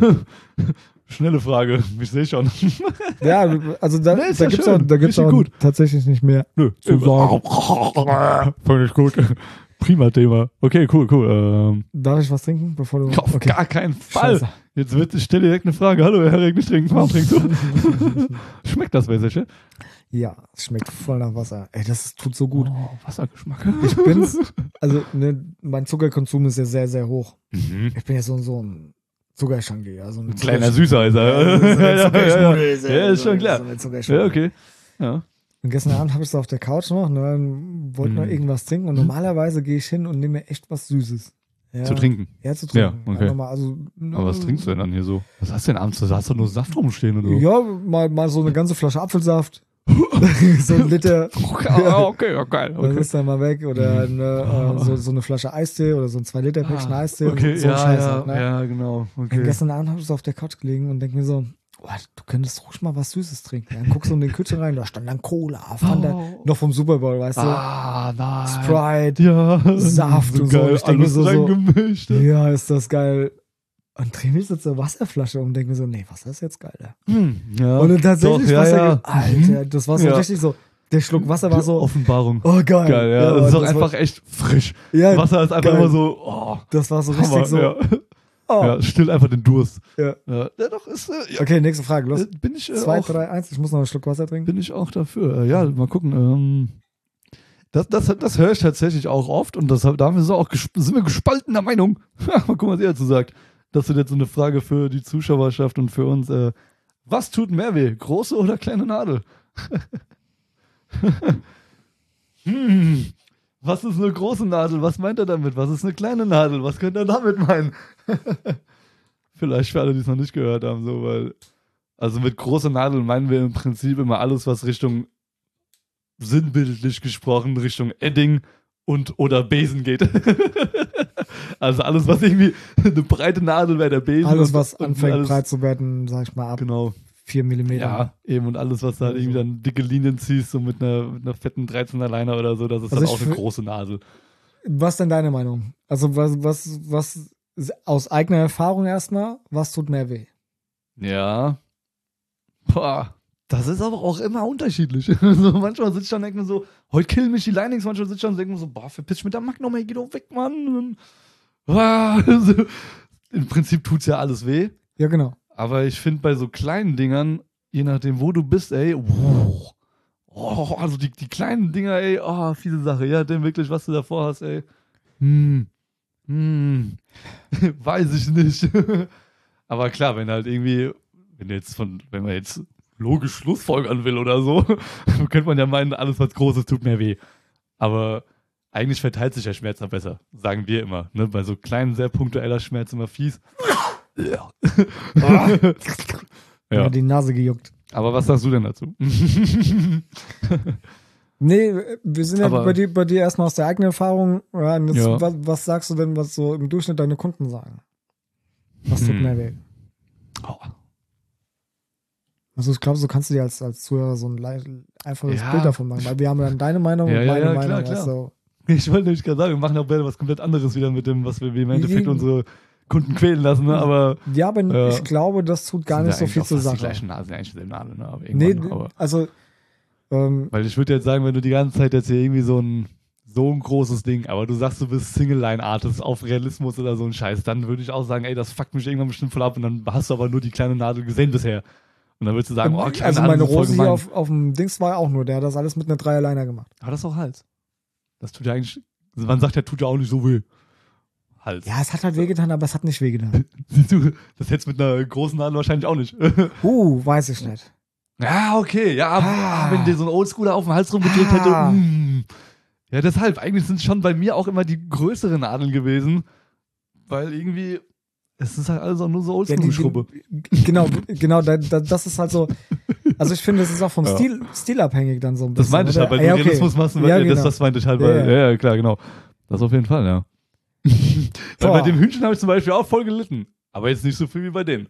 S2: Schnelle Frage. Ich sehe schon.
S1: Ja, also da,
S2: Nee, ist
S1: da
S2: ja
S1: gibt es
S2: schön.
S1: auch, da gibt's
S2: Richtig
S1: auch
S2: gut.
S1: tatsächlich nicht mehr
S2: Nö.
S1: zu sagen.
S2: Fand ich gut. Prima Thema. Okay, cool, cool. Ähm,
S1: Darf ich was trinken, bevor du...
S2: auf
S1: Okay.
S2: gar keinen Fall.
S1: Scheiße.
S2: Jetzt wird, ich stelle direkt eine Frage. Hallo, Herr Reg, nicht trinken. Warum trinkst du? Schmeckt das Wässerchen?
S1: Ja, es schmeckt voll nach Wasser. Ey, das tut so gut.
S2: Oh, Wassergeschmack.
S1: Ich bin's, also ne, mein Zuckerkonsum ist ja sehr, sehr hoch.
S2: Mhm.
S1: Ich bin ja so, so ein Zuckerschanki. Also ein
S2: Ein kleiner
S1: Zuckersch-
S2: Süßheißer.
S1: Ja, so eine
S2: Ja, ja, ja.
S1: Zuckerschnuddel,
S2: Ja, ist
S1: so-
S2: schon klar.
S1: so eine Zuckerschnuddel.
S2: Ja, okay. Ja.
S1: Und gestern Abend habe ich so auf der Couch noch, ne, dann wollte
S2: Mhm.
S1: noch irgendwas trinken und normalerweise gehe ich hin und nehme mir echt was Süßes. Ja,
S2: Zu trinken.
S1: Ja, zu trinken.
S2: Ja, okay.
S1: Mal, also, ne,
S2: Aber was trinkst du denn dann hier so? Was hast du denn abends? Hast du nur Saft rumstehen oder so?
S1: Ja, mal, mal so eine ganze Flasche Apfelsaft. So ein Liter.
S2: Ah, okay, ja, geil.
S1: Das
S2: Okay.
S1: ist dann mal weg. Oder ne,
S2: Ah.
S1: äh, so, so eine Flasche Eistee oder so ein zwei Liter Päckchen
S2: Ah,
S1: Eistee.
S2: okay,
S1: und so
S2: ja,
S1: ein Scheiß
S2: ja,
S1: halt, ne?
S2: ja, genau.
S1: Und
S2: Okay.
S1: gestern Abend habe ich so auf der Couch gelegen und denke mir so, oh, du könntest ruhig mal was Süßes trinken. Dann guckst du in den Kühlschrank rein, da stand dann Cola, Fanta,
S2: Oh.
S1: noch vom Super Bowl, weißt
S2: Ah, nein.
S1: du? Sprite.
S2: Ja.
S1: Saft und so.
S2: geil.
S1: Ich denk mir
S2: Alles
S1: so- so-
S2: reingemischt.
S1: Ja, ist das geil. Und drehe mich so zur Wasserflasche um und denke mir so, nee, Wasser ist jetzt geil.
S2: Hm, ja.
S1: Und dann tatsächlich
S2: Doch, ja,
S1: Wasser,
S2: ja.
S1: ge- Alter, das war so
S2: Ja.
S1: richtig so, der Schluck Wasser war
S2: Die
S1: so,
S2: Offenbarung.
S1: oh geil.
S2: Geil, ja. das ist doch
S1: das
S2: einfach
S1: war,
S2: echt frisch.
S1: ja,
S2: Wasser ist einfach
S1: geil.
S2: immer so, oh,
S1: Das war so richtig
S2: Hammer,
S1: so,
S2: ja.
S1: oh.
S2: Ja, stillt einfach den Durst.
S1: Ja.
S2: Ja, ja doch, ist, äh, ja.
S1: Okay, nächste Frage, los.
S2: Äh, Bin ich, äh,
S1: Zwei,
S2: auch,
S1: drei, eins, ich muss noch einen Schluck Wasser trinken.
S2: bin ich auch dafür. Äh, ja, mal gucken. Ähm, das, das, das höre ich tatsächlich auch oft und das, da haben wir so auch gesp- sind wir gespaltener Meinung. mal gucken, was ihr dazu sagt. Das wird jetzt so eine Frage für die Zuschauerschaft und für uns. Äh, was tut mehr weh? Große oder kleine Nadel? hm, was ist eine große Nadel? Was meint er damit? Was ist eine kleine Nadel? Was könnte er damit meinen? Vielleicht für alle, die es noch nicht gehört haben, so, weil, also mit großer Nadel meinen wir im Prinzip immer alles, was Richtung, sinnbildlich gesprochen, Richtung Edding und oder Besen geht. Also alles, was irgendwie eine breite Nadel wäre, der Besen.
S1: Alles,
S2: und-
S1: was
S2: und
S1: anfängt
S2: alles-
S1: breit zu werden, sag ich mal, ab
S2: Genau.
S1: vier Millimeter.
S2: Ja, eben und alles, was da halt
S1: Also.
S2: irgendwie dann dicke Linien ziehst, so mit einer, mit einer fetten dreizehner Liner oder so, das ist
S1: Also
S2: dann
S1: ich
S2: auch eine
S1: fü-
S2: große Nadel.
S1: Was denn deine Meinung? Also was, was, was, aus eigener Erfahrung erstmal, was tut mehr weh?
S2: Ja. Boah. Das ist aber auch immer unterschiedlich. So, manchmal sitze ich dann und denke mir so, heute killen mich die Linings, manchmal sitze ich dann und denke mir so, boah, verpiss dich mit der Magnum, ey, geh doch weg, Mann. Ah, so. Im Prinzip tut's ja alles weh.
S1: Ja, genau.
S2: Aber ich finde bei so kleinen Dingern, je nachdem, wo du bist, ey, wow. Oh, also die, die kleinen Dinger, ey, oh, fiese Sache. Ja, denn wirklich, was du davor hast, ey. Hm. Hm. Weiß ich nicht. Aber klar, wenn halt irgendwie, wenn jetzt von, wenn man jetzt logisch Schlussfolgern will oder so, könnte man ja meinen, alles was Großes tut mehr weh. Aber eigentlich verteilt sich der Schmerz dann besser, sagen wir immer. Ne? Bei so kleinen, sehr punktueller Schmerz immer fies. Ja.
S1: Mir
S2: Ja.
S1: die Nase gejuckt.
S2: Aber was sagst du denn dazu?
S1: Nee, wir sind ja
S2: Aber-
S1: bei dir, bei dir erstmal aus der eigenen Erfahrung. Ja, und jetzt,
S2: Ja.
S1: was, was sagst du denn, was so im Durchschnitt deine Kunden sagen? Was tut
S2: Hm.
S1: mehr weh?
S2: Oh.
S1: Also ich glaube, so kannst du dir als, als Zuhörer so ein le- einfaches
S2: Ja.
S1: Bild davon machen, weil wir haben dann deine Meinung
S2: Ja,
S1: und
S2: ja,
S1: meine
S2: ja,
S1: Meinung.
S2: klar,
S1: weißt
S2: klar.
S1: du.
S2: Ich wollte nämlich gerade sagen, wir machen auch beide was komplett anderes wieder mit dem, was wir wie im Endeffekt
S1: Mhm.
S2: unsere Kunden quälen lassen, ne? Aber
S1: Ja, aber
S2: Ja.
S1: ich glaube, das tut gar
S2: sind
S1: nicht
S2: ja
S1: so
S2: eigentlich
S1: viel
S2: auch
S1: zur
S2: fast
S1: Sache.
S2: Die gleichen Nasen, eigentlich dieselben Nadeln, ne? Aber
S1: Nee,
S2: irgendwann, aber,
S1: also ähm,
S2: weil ich würde jetzt sagen, wenn du die ganze Zeit jetzt hier irgendwie so ein so ein großes Ding, aber du sagst, du bist Single-Line-Artist auf Realismus oder so ein Scheiß, dann würde ich auch sagen, ey, das fuckt mich irgendwann bestimmt voll ab und dann hast du aber nur die kleine Nadel gesehen bisher. Und dann würdest du sagen, oh, kleine
S1: also
S2: Nadel
S1: meine
S2: sind voll
S1: Rose hier
S2: gemein.
S1: auf, auf dem Dings war auch nur, der hat das alles mit einer Dreierliner gemacht.
S2: Aber das ist auch Hals. Das tut ja eigentlich, man sagt ja, tut ja auch nicht so weh. Hals.
S1: Ja, es hat halt wehgetan, aber es hat nicht wehgetan.
S2: Siehst du, das hättest mit einer großen Nadel wahrscheinlich auch nicht.
S1: Uh, weiß ich nicht.
S2: Ja, okay. Ja, aber
S1: Ah.
S2: wenn dir so ein Oldschooler auf den Hals rumgedrückt hätte.
S1: Ah.
S2: mm. Ja, deshalb. Eigentlich sind es schon bei mir auch immer die größeren Nadeln gewesen. Weil irgendwie, es ist halt alles auch nur so
S1: Ja, die,
S2: Oldschool-Schrubbe.
S1: die, genau, genau, da, da, das ist halt so, Also ich finde, es ist auch vom
S2: Ja.
S1: Stil, Stil abhängig dann so ein
S2: Das
S1: bisschen.
S2: meinte ich
S1: oder?
S2: halt, weil
S1: Ja,
S2: du
S1: okay.
S2: Realismus machst.
S1: Ja,
S2: Ja, das,
S1: genau.
S2: das meinte ich halt,
S1: Ja,
S2: weil,
S1: ja.
S2: ja, ja, klar, genau. Das auf jeden Fall, ja. Weil
S1: Boah.
S2: bei dem Hühnchen habe ich zum Beispiel auch voll gelitten. Aber jetzt nicht so viel wie bei denen.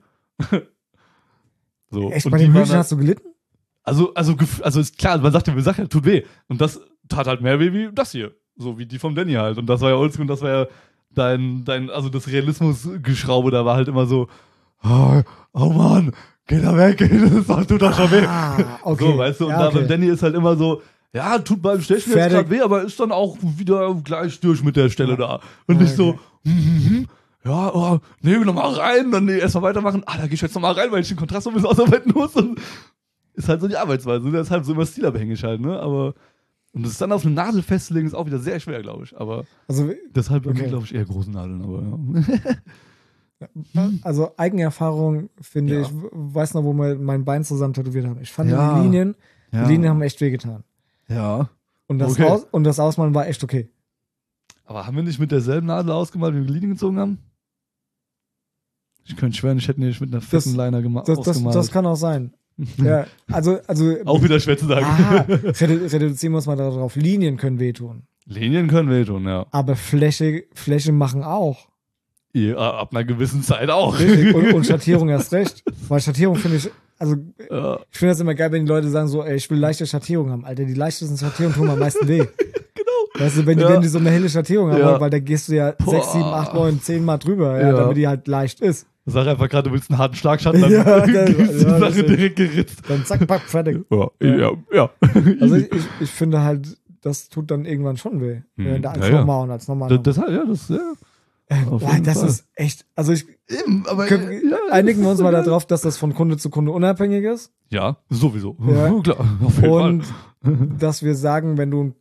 S2: So.
S1: Echt,
S2: Und
S1: bei
S2: die
S1: den
S2: waren
S1: Hühnchen
S2: halt-
S1: hast du gelitten?
S2: Also, also, gef- also ist klar, man sagt ja, wir sagen ja, tut weh. Und das tat halt mehr weh wie das hier. So wie die vom Danny halt. Und das war ja oldschool und das war ja dein, dein, also das Realismus-Geschraube, da war halt immer so, oh, oh Mann, geh da weg, das tut doch schon weh.
S1: Ah, okay.
S2: So, weißt du, und
S1: ja,
S2: da
S1: okay.
S2: beim Danny ist halt immer so, ja, tut beim Stechen jetzt
S1: Fertig.
S2: gerade weh, aber ist dann auch wieder gleich durch mit der Stelle
S1: Ja.
S2: da. Und
S1: Ja,
S2: nicht so,
S1: okay.
S2: hm, hm, hm, ja, oh, nee, nochmal rein, dann nee, erstmal weitermachen. Ah, da geh ich jetzt nochmal rein, weil ich den Kontrast so ein bisschen ausarbeiten muss. Und ist halt so die Arbeitsweise, das ist halt so immer stilabhängig halt, ne, aber und das dann auf eine Nadel festzulegen, ist auch wieder sehr schwer, glaube ich, aber
S1: Also,
S2: deshalb bei mir,
S1: Okay.
S2: glaube ich, eher große Nadeln, aber ja.
S1: also Eigenerfahrung finde
S2: Ja.
S1: ich, w- weiß noch, wo wir mein Bein zusammen tätowiert haben. Ich fand
S2: Ja.
S1: die Linien,
S2: Ja.
S1: die Linien haben echt wehgetan.
S2: Ja.
S1: Und das,
S2: Okay.
S1: Aus, und das Ausmalen war echt okay.
S2: Aber haben wir nicht mit derselben Nadel ausgemalt, wie wir Linien gezogen haben? Ich könnte schwören, ich hätte nicht mit einer fetten
S1: Das-
S2: Liner gemacht.
S1: Das, das, das kann auch sein. Ja, also, also
S2: Auch wieder schwer zu sagen.
S1: ah, redu- reduzieren wir uns mal darauf. Linien können wehtun.
S2: Linien können wehtun, ja.
S1: Aber Fläche, Fläche machen auch.
S2: Ja. Ab einer gewissen Zeit auch.
S1: Richtig. Und, und Schattierung erst recht. Weil Schattierung finde ich, also
S2: Ja.
S1: ich finde das immer geil, wenn die Leute sagen so, ey, ich will leichte Schattierung haben. Alter, die leichtesten Schattierungen tun mir am meisten weh. Genau. Weißt du, wenn die,
S2: Ja.
S1: wenn die so eine helle Schattierung haben,
S2: Ja.
S1: weil da gehst du ja
S2: Boah.
S1: sechs, sieben, acht, neun, zehn Mal drüber, ja,
S2: Ja.
S1: damit die halt leicht ist.
S2: Sag einfach gerade, du willst einen harten Schlagschatten, dann
S1: Ja, das-
S2: ist die
S1: ja,
S2: Sache
S1: das-
S2: direkt geritzt.
S1: Dann zack, pack, fertig.
S2: Ja,
S1: Ja.
S2: ja, ja.
S1: Also ich, ich, ich finde halt, das tut dann irgendwann schon weh.
S2: Hm.
S1: Äh, als
S2: Ja, ja.
S1: normal und als normal.
S2: Das, deshalb, ja, das, ja. auf
S1: Boah,
S2: jeden
S1: das
S2: Fall.
S1: ist echt, also ich,
S2: Eben, aber
S1: können,
S2: ja,
S1: einigen wir
S2: das
S1: uns
S2: ist
S1: mal
S2: so geil.
S1: darauf, dass das von Kunde zu Kunde unabhängig ist.
S2: Ja, sowieso.
S1: Ja.
S2: Klar, auf jeden
S1: Und
S2: Fall.
S1: dass wir sagen, wenn du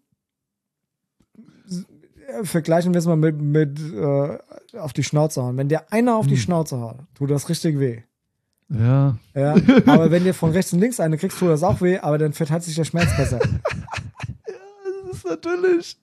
S1: äh, vergleichen wir es mal mit, mit äh, auf die Schnauze hauen. Wenn dir einer auf die
S2: Hm.
S1: Schnauze haut, tut das richtig weh.
S2: Ja.
S1: Ja? Aber wenn dir von rechts und links eine kriegst, tut das auch weh, aber dann verteilt sich der Schmerz besser.
S2: Das ist natürlich.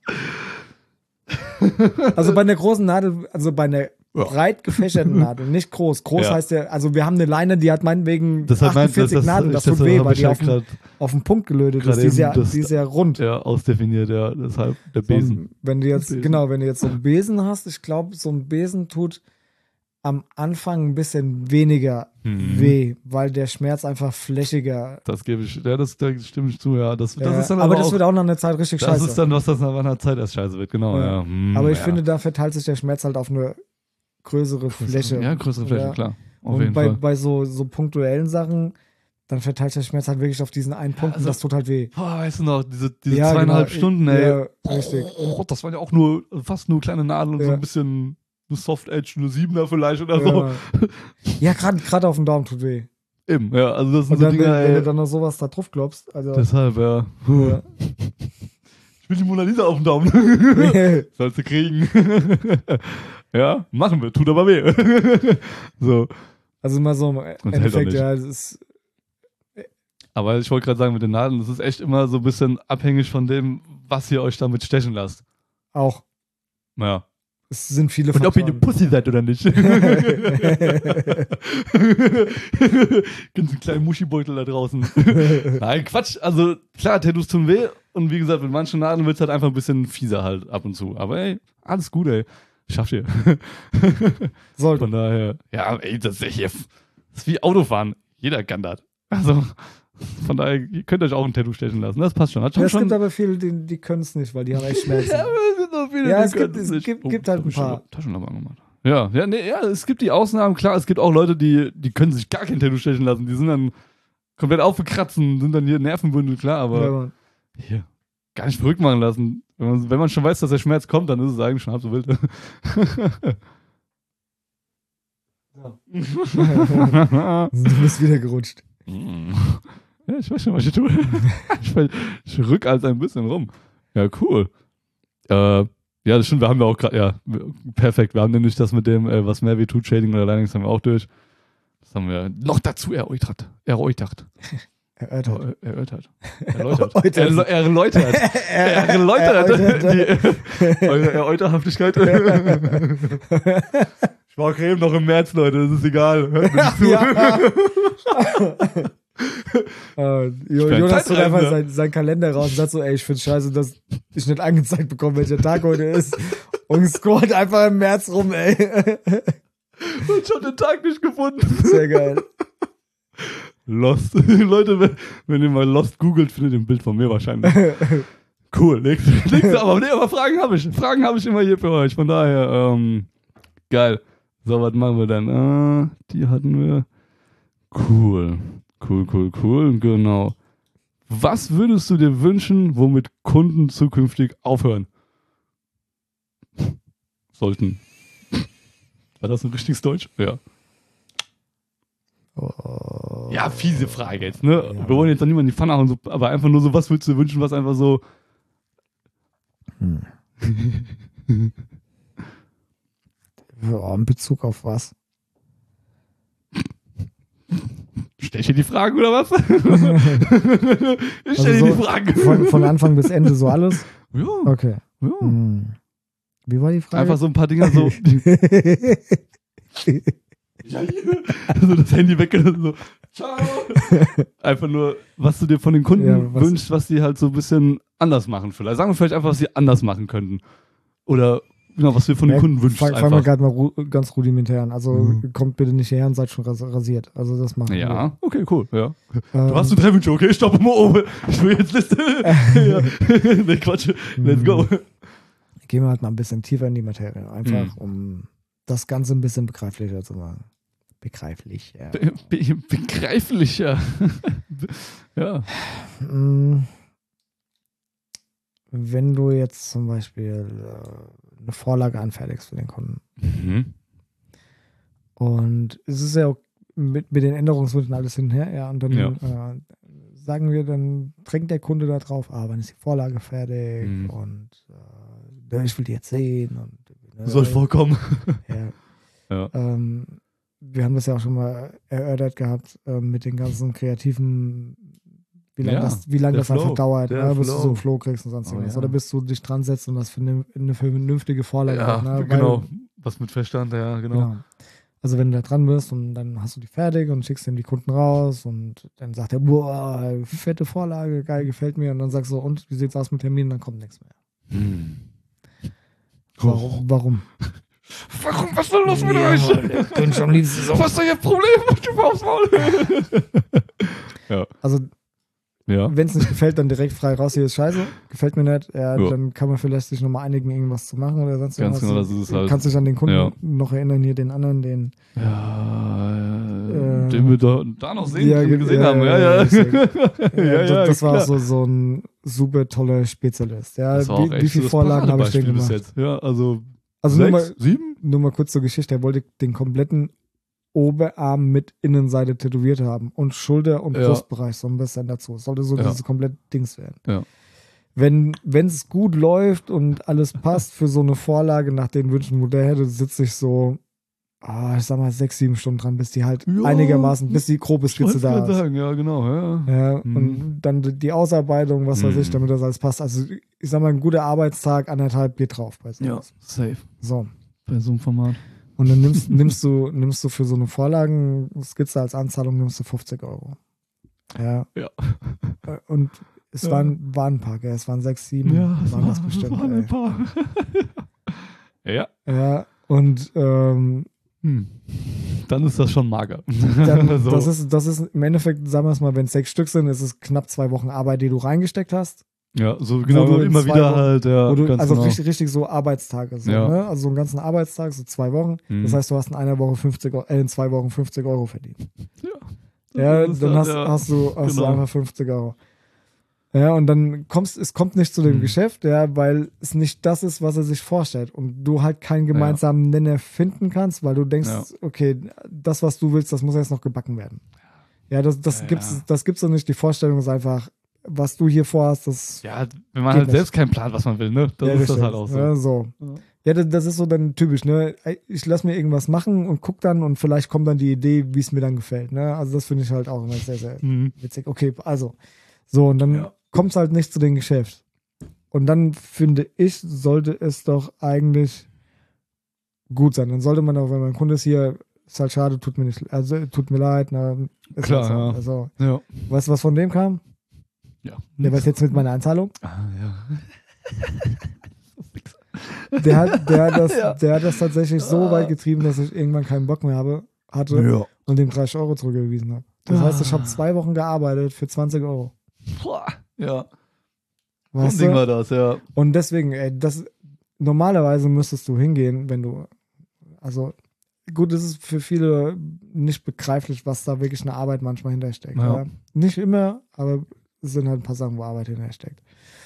S1: Also bei einer großen Nadel, also bei einer
S2: Ja.
S1: breit gefächerten Nadel, nicht groß. Groß
S2: Ja.
S1: heißt ja, also wir haben eine Leine, die hat meinetwegen
S2: Das hat mein, das,
S1: achtundvierzig
S2: das,
S1: Nadeln, das
S2: das,
S1: tut weh,
S2: hab
S1: weil
S2: ich
S1: die
S2: ja
S1: auf den,
S2: grad,
S1: auf den Punkt gelötet ist.
S2: Gerade
S1: Die ist,
S2: eben
S1: ja,
S2: das-
S1: die ist ja rund.
S2: ja, ausdefiniert, ja. Deshalb der Besen.
S1: So ein- wenn du jetzt,
S2: Besen.
S1: genau, wenn du jetzt so einen Besen hast, ich glaube, so ein Besen tut am Anfang ein bisschen weniger
S2: Mhm.
S1: weh, weil der Schmerz einfach flächiger.
S2: Das gebe ich, ja, das, da stimme ich zu, ja. Das, das
S1: Ja,
S2: ist dann
S1: aber
S2: aber
S1: das
S2: auch,
S1: wird auch nach einer Zeit richtig
S2: das
S1: scheiße.
S2: ist dann, was das nach einer Zeit erst scheiße wird, genau, ja.
S1: Ja.
S2: Hm,
S1: aber ich
S2: ja.
S1: finde, da verteilt sich der Schmerz halt auf eine größere Fläche.
S2: Ja, größere Fläche,
S1: Ja.
S2: klar. Auf
S1: Und
S2: jeden
S1: bei,
S2: Fall.
S1: bei so, so punktuellen Sachen, dann verteilt der Schmerz halt wirklich auf diesen einen Punkt
S2: also-
S1: und das tut halt weh.
S2: Boah, weißt du noch, diese, diese
S1: Ja,
S2: zweieinhalb
S1: genau.
S2: Stunden, ey.
S1: Ja, richtig.
S2: Oh, das waren ja auch nur, fast nur kleine Nadeln und so
S1: Ja.
S2: ein bisschen eine Soft Edge, eine Siebener vielleicht oder
S1: Ja,
S2: so.
S1: ja gerade gerade auf den Daumen tut weh.
S2: Eben, ja, also das sind
S1: Und
S2: so
S1: dann,
S2: Dinge,
S1: wenn, wenn
S2: ey.
S1: du dann noch sowas da drauf klopfst, also.
S2: Deshalb, ja.
S1: Ja.
S2: Ich will die Mona Lisa auf den Daumen. Sollst du kriegen. Ja, machen wir, tut aber weh. So.
S1: Also mal so im
S2: hält auch
S1: Endeffekt,
S2: nicht.
S1: ja, es ist.
S2: Aber ich wollte gerade sagen, mit den Nadeln, das ist echt immer so ein bisschen abhängig von dem, was ihr euch damit stechen lasst.
S1: Auch.
S2: Naja.
S1: Es sind viele
S2: Und ob ihr eine
S1: Faktoren.
S2: Pussy seid oder nicht. Ganz einen kleinen Muschibeutel da draußen. Nein, Quatsch. Also klar, Tattoos tun weh. Und wie gesagt, mit manchen Nadeln wird es halt einfach ein bisschen fieser halt ab und zu. Aber ey, alles gut, ey. Schafft ihr.
S1: Sollte.
S2: Von daher, ja, ey, das ist, hier, das ist wie Autofahren. Jeder kann das. Also, von daher, ihr könnt euch auch ein Tattoo stechen lassen. Das passt schon. Hat schon,
S1: Ja, es
S2: schon
S1: gibt aber viele, die, die können es nicht, weil die haben echt Schmerzen.
S2: ja, aber es sind noch viele,
S1: Ja,
S2: die
S1: es gibt-
S2: können
S1: es
S2: nicht.
S1: gibt- gibt halt
S2: hab
S1: ein
S2: ich schon
S1: paar.
S2: Taschenlampe angemacht. Ja, ja, nee, ja, es gibt die Ausnahmen, klar, es gibt auch Leute, die, die können sich gar kein Tattoo stechen lassen. Die sind dann komplett aufgekratzen, sind dann hier Nervenbündel, klar, aber
S1: Ja, Mann.
S2: hier, gar nicht verrückt machen lassen. Wenn man, wenn man schon weiß, dass der Schmerz kommt, dann ist es eigentlich schon halb so wild.
S1: Du bist wieder gerutscht.
S2: Ja, ich weiß schon, was ich tue. ich, ich rück als ein bisschen rum. Ja, cool. Äh, ja, das stimmt, wir haben ja auch gerade, ja, perfekt. Wir haben nämlich das mit dem, äh, was mehr weh tut, Shading oder Linings haben wir auch durch. Das haben wir noch dazu erläutert. Erläutert.
S1: Erörtert.
S2: Er- Erörtert. Erläutert.
S1: Erläutert.
S2: Erläutert. Erläutert.
S1: Erläutert.
S2: Die- Eure Erläuterhaftigkeit. Ich war auch eben noch im März, Leute, das ist egal. Hört mir nicht zu.
S1: Ja. äh, Jo-
S2: bin ein
S1: Jonas holt einfach
S2: Zeitreisender.
S1: seinen sein Kalender raus und sagt so, ey, ich find's scheiße, dass ich nicht angezeigt bekomme, welcher Tag heute ist. Und scrollt einfach im März rum, ey.
S2: Und schon den Tag nicht gefunden.
S1: Sehr geil.
S2: Lost. Leute, wenn, wenn ihr mal Lost googelt, findet ihr ein Bild von mir wahrscheinlich. Cool. Nächste, nächste, aber, nee, aber Fragen habe ich. Fragen habe ich immer hier für euch. Von daher, ähm, geil. So, was machen wir dann? Äh, die hatten wir. Cool. Cool, cool, cool. Genau. Was würdest du dir wünschen, womit Kunden zukünftig aufhören sollten? War das ein richtiges Deutsch? Ja.
S1: Oh.
S2: Ja, fiese Frage jetzt, ne?
S1: Ja.
S2: Wir wollen jetzt doch niemanden in die Pfanne hauen, so, aber einfach nur so, was würdest du dir wünschen, was einfach so.
S1: Hm. Ja, in Bezug auf was?
S2: Stell ich dir die Fragen oder was? Ich stell
S1: Also
S2: dir
S1: so
S2: die Fragen.
S1: Von, von Anfang bis Ende so alles?
S2: Ja,
S1: Okay.
S2: ja.
S1: Hm. Wie war die Frage?
S2: Einfach so ein paar Dinger so. Ja, hier. Also das Handy weggelassen, so. Ciao. Einfach nur, was du dir von den Kunden
S1: Ja, was-
S2: wünschst, was die halt so ein bisschen anders machen vielleicht. Sagen wir vielleicht einfach, was sie anders machen könnten. Oder genau, was du dir von den
S1: Ja,
S2: Kunden wünschst.
S1: Fang, fangen wir
S2: einfach.
S1: gerade mal ru ganz rudimentär an. Also
S2: Mhm.
S1: kommt bitte nicht hierher und seid schon ras rasiert. Also das machen wir.
S2: Ja, okay, cool. Ja.
S1: Ähm,
S2: Du hast du drei Wünsche, okay? Stopp mal oben. Ich will jetzt Liste. Ja. Nee, Quatsch. Let's go.
S1: Gehen wir halt mal ein bisschen tiefer in die Materie. Einfach,
S2: Mhm.
S1: um das Ganze ein bisschen begreiflicher zu machen. Begreiflich, ja.
S2: Be be begreiflicher. Ja.
S1: Mm. Wenn du jetzt zum Beispiel äh, eine Vorlage anfertigst für den Kunden
S2: Mhm.
S1: und es ist ja auch mit, mit den Änderungswünschen alles hin und her, ja, und dann
S2: Ja.
S1: äh, sagen wir, dann drängt der Kunde da drauf, ah, wann ist die Vorlage fertig
S2: Mhm.
S1: und äh, ich will die jetzt sehen und äh,
S2: Soll vorkommen.
S1: ja.
S2: Ja.
S1: Ähm, wir haben das ja auch schon mal erörtert gehabt äh, mit den ganzen kreativen, wie lange
S2: Ja,
S1: das, wie lang
S2: der
S1: das einfach
S2: Flow,
S1: dauert,
S2: der
S1: ne, bis du
S2: Flow.
S1: so einen Flow kriegst und sonst
S2: Oh,
S1: irgendwas.
S2: ja.
S1: Oder bis du dich dran setzt und das für eine, eine vernünftige Vorlage
S2: Ja,
S1: hat, ne,
S2: genau.
S1: Weil,
S2: Was mit Verstand, ja, genau.
S1: genau. Also wenn du da dran bist und dann hast du die fertig und schickst ihm die Kunden raus und dann sagt er, boah, fette Vorlage, geil, gefällt mir. Und dann sagst du, und wie sieht's aus mit Terminen? Dann kommt nichts mehr.
S2: Hm.
S1: Warum? Warum?
S2: Warum? Was ist denn los mit
S1: Ja,
S2: euch?
S1: der könnte am liebsten so.
S2: Was ist denn ihr Problem? Ich geb aufs Maul.
S1: Also
S2: Ja.
S1: wenn es nicht gefällt, dann direkt frei raus, hier ist scheiße, gefällt mir nicht, ja,
S2: Ja.
S1: dann kann man vielleicht sich nochmal einigen, irgendwas zu machen oder sonst
S2: Ganz
S1: irgendwas.
S2: genau, das ist es halt.
S1: Kannst dich an den Kunden
S2: Ja.
S1: noch erinnern, hier den anderen, den
S2: Ja,
S1: Äh,
S2: den wir da, da noch sehen,
S1: ja,
S2: den wir
S1: ge-
S2: gesehen
S1: ja,
S2: haben. Ja,
S1: ja,
S2: ja.
S1: ja,
S2: ja,
S1: ja,
S2: ja,
S1: das, das war
S2: klar.
S1: auch so, so ein super toller Spezialist. Ja,
S2: Das war
S1: wie,
S2: auch echt
S1: wie
S2: so
S1: viele
S2: das
S1: Vorlagen habe ich denn
S2: Paradebeispiel bis
S1: gemacht?
S2: jetzt. Ja, also,
S1: Also nur
S2: sechs,
S1: mal,
S2: sieben?
S1: nur mal kurz zur Geschichte. Er wollte den kompletten Oberarm mit Innenseite tätowiert haben und Schulter- und
S2: Ja.
S1: Brustbereich so ein bisschen dazu. Es sollte so
S2: Ja.
S1: dieses komplette Dings werden.
S2: Ja.
S1: Wenn es gut läuft und alles passt für so eine Vorlage nach den Wünschen, wo der hätte, sitze ich so, ah, ich sag mal, sechs, sieben Stunden dran, bis die halt
S2: Ja.
S1: einigermaßen, bis die grobe
S2: Ich wollte
S1: Skizze da
S2: gerade
S1: ist.
S2: sagen, ja, genau. Ja.
S1: Ja,
S2: Mhm.
S1: und dann die Ausarbeitung, was weiß ich,
S2: Mhm.
S1: damit das alles passt. Also ich sag mal, ein guter Arbeitstag, anderthalb geht drauf bei
S2: ja,
S1: sowas.
S2: safe.
S1: So.
S2: Bei so einem Format.
S1: Und dann nimmst, nimmst du, nimmst du für so eine Vorlagenskizze als Anzahlung nimmst du fünfzig Euro. Ja.
S2: Ja.
S1: Äh, Und es
S2: Ja.
S1: waren, waren ein paar, gell? Es waren sechs, sieben,
S2: Ja, es
S1: waren
S2: war,
S1: das bestimmt.
S2: es waren
S1: ey.
S2: ein paar. ja.
S1: Ja, und ähm,
S2: Hm. Dann ist das schon mager.
S1: dann,
S2: so.
S1: das, ist, das ist im Endeffekt, sagen wir es mal, wenn es sechs Stück sind, ist es knapp zwei Wochen Arbeit, die du reingesteckt hast.
S2: ja, so genau,
S1: du in
S2: immer
S1: zwei
S2: wieder
S1: Wochen-
S2: halt, ja,
S1: Wo du,
S2: ganz
S1: also
S2: genau.
S1: richtig, richtig so Arbeitstage. So,
S2: Ja.
S1: ne? Also so einen ganzen Arbeitstag, so zwei Wochen.
S2: Mhm.
S1: Das heißt, du hast in einer Woche fünfzig Euro, äh, in zwei Wochen fünfzig Euro verdient.
S2: Ja,
S1: Ja,
S2: das ist
S1: dann
S2: halt,
S1: hast,
S2: ja.
S1: hast du, hast
S2: genau.
S1: du einfach fünfzig Euro. Ja, und dann kommst, es kommt nicht zu dem
S2: Mhm.
S1: Geschäft, ja, weil es nicht das ist, was er sich vorstellt. Und du halt keinen gemeinsamen Nenner finden kannst, weil du denkst,
S2: Ja.
S1: okay, das, was du willst, das muss jetzt noch gebacken werden. Ja, das, das
S2: Ja,
S1: gibt's,
S2: ja.
S1: das gibt's doch nicht. Die Vorstellung ist einfach, was du hier vorhast, das
S2: Ja, wenn man
S1: Geht
S2: halt
S1: nicht.
S2: selbst keinen Plan, was man will, ne? Das
S1: ja,
S2: ist das
S1: richtig.
S2: halt auch so.
S1: Ja, so.
S2: Ja.
S1: Ja, das, das ist so dann typisch, ne? Ich lass mir irgendwas machen und guck dann und vielleicht kommt dann die Idee, wie es mir dann gefällt, ne? Also das finde ich halt auch immer sehr, sehr
S2: Mhm.
S1: witzig. Okay, also. So, und dann
S2: Ja.
S1: kommt es halt nicht zu dem Geschäft. Und dann finde ich, sollte es doch eigentlich gut sein. Dann sollte man auch, wenn mein Kunde ist hier, ist halt schade, tut mir nicht, also tut mir leid. Na, ist
S2: Klar,
S1: halt so.
S2: ja.
S1: Also,
S2: Ja.
S1: weißt du, was von dem kam?
S2: Ja.
S1: Der weiß jetzt mit meiner Anzahlung.
S2: Ah, ja.
S1: Der hat, der, hat das,
S2: Ja.
S1: der hat das tatsächlich so
S2: Ah.
S1: weit getrieben, dass ich irgendwann keinen Bock mehr habe, hatte
S2: Ja.
S1: und dem dreißig Euro zurückgewiesen habe. Das heißt, ich habe
S2: Ah.
S1: zwei Wochen gearbeitet für zwanzig Euro.
S2: Boah. Ja. So ein
S1: Weißt
S2: Ding
S1: du?
S2: war das, ja.
S1: Und deswegen, ey, das, normalerweise müsstest du hingehen, wenn du, also gut, es ist für viele nicht begreiflich, was da wirklich eine Arbeit manchmal hintersteckt.
S2: Ja.
S1: Ja. Nicht immer, aber es sind halt ein paar Sachen, wo Arbeit hintersteckt.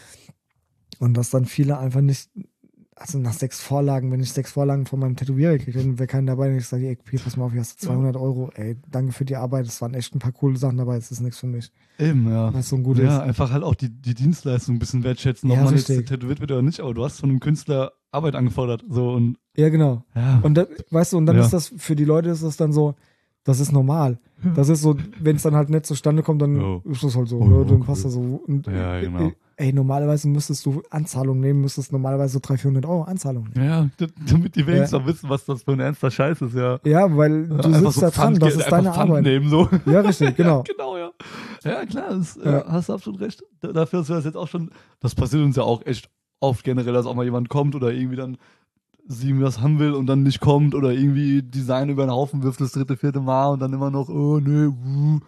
S1: Und dass dann viele einfach nicht, also nach sechs Vorlagen, wenn ich sechs Vorlagen von meinem Tätowierer kriege, dann wäre keiner dabei, und ich sage, ey, hier, pass mal auf, hier hast du zweihundert Euro, ey, danke für die Arbeit, es waren echt ein paar coole Sachen dabei, es ist nichts für mich.
S2: Eben, ja.
S1: Was so ein gutes.
S2: Ja, einfach halt auch die, die Dienstleistung ein bisschen wertschätzen, ob
S1: Ja,
S2: man
S1: richtig.
S2: jetzt tätowiert wird oder nicht, aber du hast von einem Künstler Arbeit angefordert. So und
S1: Ja, genau.
S2: ja.
S1: Und das, weißt du, und dann
S2: Ja.
S1: ist das, für die Leute ist das dann so, das ist normal. Das ist so, wenn es dann halt nicht zustande kommt, dann
S2: Oh.
S1: ist das halt so,
S2: Oh,
S1: ne? Dann
S2: okay.
S1: passt das so. Und,
S2: Ja,
S1: äh,
S2: genau.
S1: Ey, normalerweise müsstest du Anzahlung nehmen, müsstest normalerweise so dreihundert, vierhundert Euro Anzahlung nehmen.
S2: ja, d- damit die wenigstens
S1: Ja.
S2: auch wissen, was das für ein ernster Scheiß ist, ja.
S1: Ja, weil du
S2: Einfach
S1: sitzt
S2: so
S1: da dran, das
S2: Pfandgeld,
S1: ist deine
S2: einfach Pfand
S1: Arbeit.
S2: nehmen, so.
S1: Ja, richtig, genau.
S2: Ja, genau, ja. Ja, klar, das,
S1: Ja.
S2: ja. hast du absolut recht. D- Dafür ist das jetzt auch schon, das passiert uns ja auch echt oft generell, dass auch mal jemand kommt oder irgendwie dann sie was haben will und dann nicht kommt oder irgendwie Design über den Haufen wirft das dritte, vierte Mal und dann immer noch, oh, nee, uh.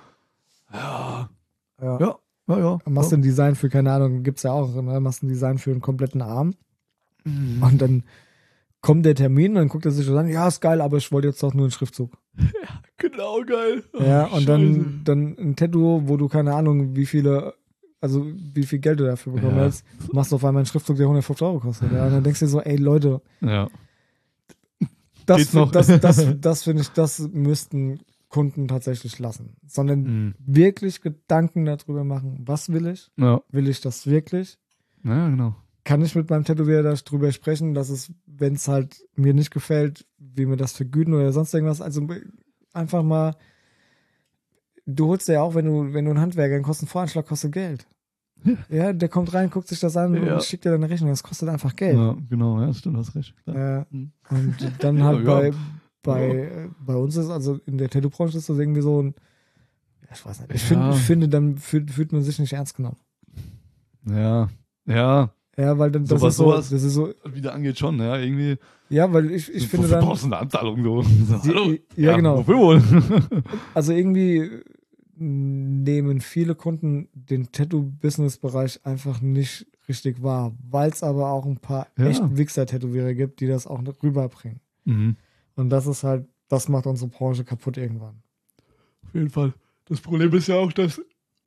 S2: Ja,
S1: Ja.
S2: ja, ja, ja.
S1: Dann machst du ein Design für, keine Ahnung, gibt's ja auch, ne? Machst ein Design für einen kompletten Arm
S2: Mhm.
S1: und dann kommt der Termin, dann guckt er sich so an, ja, ist geil, aber ich wollte jetzt doch nur einen Schriftzug.
S2: Genau, geil.
S1: Ja,
S2: Oh,
S1: und dann, dann ein Tattoo, wo du keine Ahnung, wie viele, also wie viel Geld du dafür bekommen
S2: Ja.
S1: hast, machst du auf einmal einen Schriftzug, der hundertfünfzig Euro kostet. Ja, und dann denkst du dir so, ey Leute,
S2: Ja.
S1: das,
S2: Geht's noch?
S1: das, das, das finde ich, das müssten Kunden tatsächlich lassen. Sondern
S2: Mhm.
S1: wirklich Gedanken darüber machen, was will ich?
S2: Ja.
S1: Will ich das wirklich?
S2: Ja, genau.
S1: Kann ich mit meinem Tätowierer darüber sprechen, dass es, wenn es halt mir nicht gefällt, wie mir das vergüten oder sonst irgendwas, also einfach mal, du holst ja auch, wenn du, wenn du einen Handwerker, einen Kostenvoranschlag kostet Geld.
S2: Ja.
S1: Ja, der kommt rein, guckt sich das an
S2: Ja.
S1: und schickt dir deine Rechnung, das kostet einfach Geld.
S2: Ja, genau, ja, stimmt, hast recht. Klar.
S1: Ja.
S2: Mhm.
S1: Und dann halt
S2: Ja, ja.
S1: bei, bei, äh, bei uns ist, also in der Tattoo-Branche ist das irgendwie so ein, ja, ich weiß nicht, ich,
S2: Ja.
S1: find, ich finde, dann fühlt, fühlt man sich nicht ernst genommen.
S2: Ja, ja,
S1: Ja, weil dann, das
S2: Sowas-
S1: ist so,
S2: sowas-
S1: das ist so,
S2: wieder angeht schon, ja, irgendwie.
S1: ja, weil ich, ich finde
S2: wofür
S1: dann,
S2: brauchst du eine Anzahlung so?
S1: Die-
S2: Hallo?
S1: ja, genau.
S2: Wofür wohl?
S1: also irgendwie nehmen viele Kunden den Tattoo-Business-Bereich einfach nicht richtig wahr, weil es aber auch ein paar
S2: Ja.
S1: echt Wichser-Tätowierer gibt, die das auch noch rüberbringen.
S2: Mhm.
S1: Und das ist halt, das macht unsere Branche kaputt irgendwann.
S2: Auf jeden Fall. Das Problem ist ja auch, dass.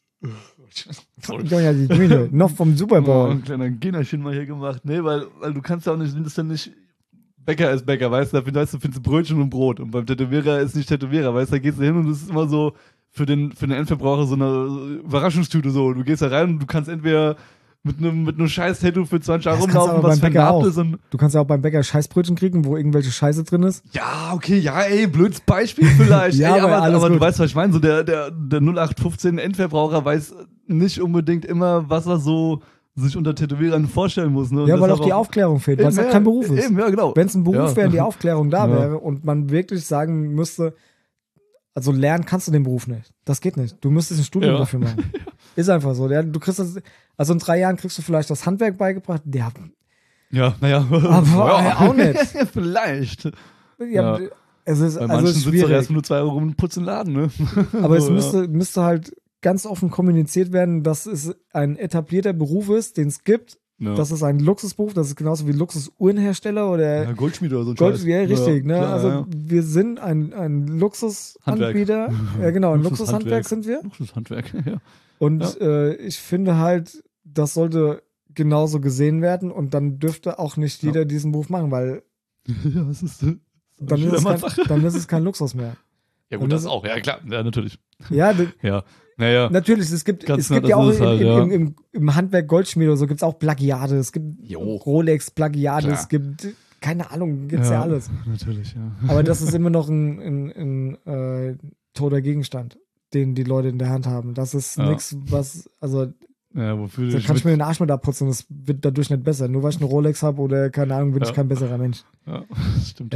S2: Sorry.
S1: Ja, die Grüne, noch vom Super
S2: Oh,
S1: Bowl.
S2: ein kleiner Generchen mal hier gemacht. Nee, weil, weil du kannst ja auch nicht, das ist ja nicht. Bäcker ist Bäcker, weißt du, dafür weißt du, findest du Brötchen und Brot. Und beim Tätowierer ist nicht Tätowierer, weißt du, da gehst du hin und das ist immer so für den, für den Endverbraucher so eine Überraschungstüte so. Du gehst da rein und du kannst entweder mit einem mit einem scheiß Tattoo für zwanzig Euro
S1: Das kannst du
S2: rumlaufen,
S1: aber
S2: was
S1: beim Bäcker
S2: vernarbt
S1: auch.
S2: ist und
S1: Du kannst ja auch beim Bäcker Scheißbrötchen kriegen, wo irgendwelche Scheiße drin ist.
S2: ja, okay, ja, ey, blödes Beispiel vielleicht.
S1: Ja,
S2: ey,
S1: aber
S2: aber
S1: alles
S2: aber du
S1: gut.
S2: weißt, was ich meine. So der, der, der null acht fünfzehn Endverbraucher weiß nicht unbedingt immer, was er so sich unter Tätowierern vorstellen muss. Ne? Und
S1: Ja, weil
S2: deshalb
S1: auch die Aufklärung fehlt, weil es
S2: Eben,
S1: auch kein
S2: ja,
S1: Beruf ist.
S2: Eben, ja, genau.
S1: Wenn es ein Beruf
S2: Ja.
S1: wäre und die Aufklärung da
S2: Ja.
S1: wäre und man wirklich sagen müsste, also lernen kannst du den Beruf nicht. Das geht nicht. Du müsstest ein Studium
S2: Ja.
S1: dafür machen. Ist einfach so. Ja, du kriegst das, also in drei Jahren kriegst du vielleicht das Handwerk beigebracht. Ja,
S2: Ja, naja.
S1: Aber ja, auch nicht.
S2: Vielleicht.
S1: ja,
S2: Ja.
S1: es ist,
S2: Bei
S1: also
S2: manchen
S1: es ist
S2: sitzt doch
S1: schwierig.
S2: erst nur zwei Euro rum und putzt den Laden, ne?
S1: Aber es
S2: So,
S1: müsste, müsste halt ganz offen kommuniziert werden, dass es ein etablierter Beruf ist, den es gibt.
S2: ja.
S1: Das ist ein Luxusberuf. Das ist genauso wie Luxusuhrenhersteller oder
S2: ja, Goldschmied oder so ein
S1: Gold,
S2: Scheiß.
S1: ja, richtig, ne?
S2: klar,
S1: also
S2: ja.
S1: wir sind ein, ein Luxusanbieter. Ja, genau, ein Luxushandwerk
S2: Luxushandwerk.
S1: sind wir.
S2: Luxushandwerk, ja.
S1: Und äh, ich finde halt, das sollte genauso gesehen werden und dann dürfte auch nicht jeder diesen Beruf machen, weil
S2: ja, das ist, äh,
S1: dann ist, es
S2: Jedermanns
S1: kein, dann ist es kein Luxus mehr.
S2: Ja,
S1: dann
S2: gut, das
S1: ist-
S2: auch, ja, klar, ja, natürlich.
S1: Ja, d-
S2: Ja, naja.
S1: natürlich, es gibt,
S2: Ganz
S1: es gibt
S2: nah,
S1: ja auch
S2: das ist
S1: im,
S2: halt,
S1: im,
S2: ja.
S1: im, im, im Handwerk Goldschmied oder so gibt es auch Plagiate, es gibt
S2: Jo.
S1: Rolex-Plagiate,
S2: Klar.
S1: es gibt, keine Ahnung, gibt's ja, alles.
S2: Natürlich, ja.
S1: Aber das ist immer noch ein, ein, ein äh, toter Gegenstand, den die Leute in der Hand haben. Das ist
S2: Ja.
S1: nichts, was, also
S2: Ja, wofür
S1: da
S2: ich
S1: kann ich mir
S2: mit,
S1: den Arsch mit abputzen und es wird dadurch nicht besser. Nur weil ich eine Rolex habe oder keine Ahnung, bin
S2: Ja.
S1: ich kein besserer Mensch.
S2: ja, das stimmt.
S1: Äh,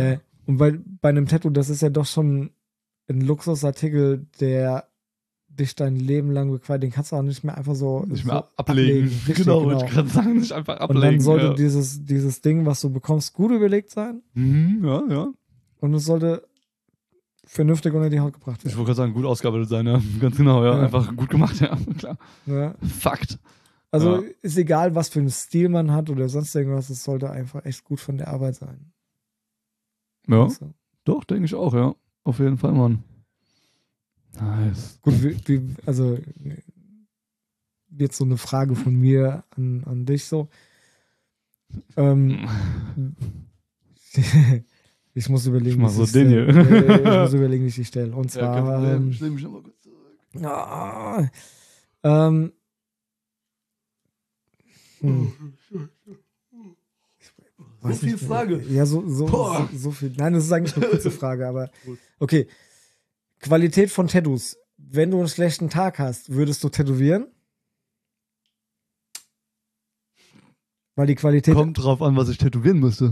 S1: Und weil bei einem Tattoo, das ist ja doch schon ein Luxusartikel, der dich dein Leben lang begleitet, den kannst du auch nicht mehr einfach so,
S2: Nicht
S1: so
S2: mehr ablegen.
S1: Richtig,
S2: genau,
S1: genau.
S2: ich kann sagen, nicht einfach ablegen.
S1: Und dann sollte
S2: ja.
S1: dieses, dieses Ding, was du bekommst, gut überlegt sein.
S2: Mhm, ja, ja.
S1: Und es sollte vernünftig unter die Haut gebracht
S2: Ich
S1: werden.
S2: wollte gerade sagen, gut ausgearbeitet sein, ja. Ganz genau, ja.
S1: Ja.
S2: Einfach gut gemacht, ja, klar.
S1: Ja.
S2: Fakt.
S1: Also
S2: Ja.
S1: ist egal, was für einen Stil man hat oder sonst irgendwas, es sollte einfach echt gut von der Arbeit sein.
S2: Ja,
S1: Also,
S2: doch, denke ich auch, ja. Auf jeden Fall, Mann. Nice.
S1: gut, wie, wie, also jetzt so eine Frage von mir an, an dich so. Ähm, ich muss überlegen,
S2: Ich mach
S1: wie
S2: so
S1: ich
S2: den
S1: stelle.
S2: hier.
S1: Ich muss überlegen, wie ich die stelle. Und
S2: Ja, kein
S1: zwar,
S2: Problem.
S1: ähm,
S2: Ich nehme mich nochmal kurz zurück.
S1: ah, ähm, hm.
S2: So
S1: Weiß
S2: viel
S1: nicht,
S2: Frage.
S1: Ja, so, so,
S2: Boah.
S1: so, so viel. Nein, das ist eigentlich eine kurze Frage, aber okay. Qualität von Tattoos. Wenn du einen schlechten Tag hast, würdest du tätowieren? Weil die Qualität.
S2: Kommt drauf an, was ich tätowieren müsste.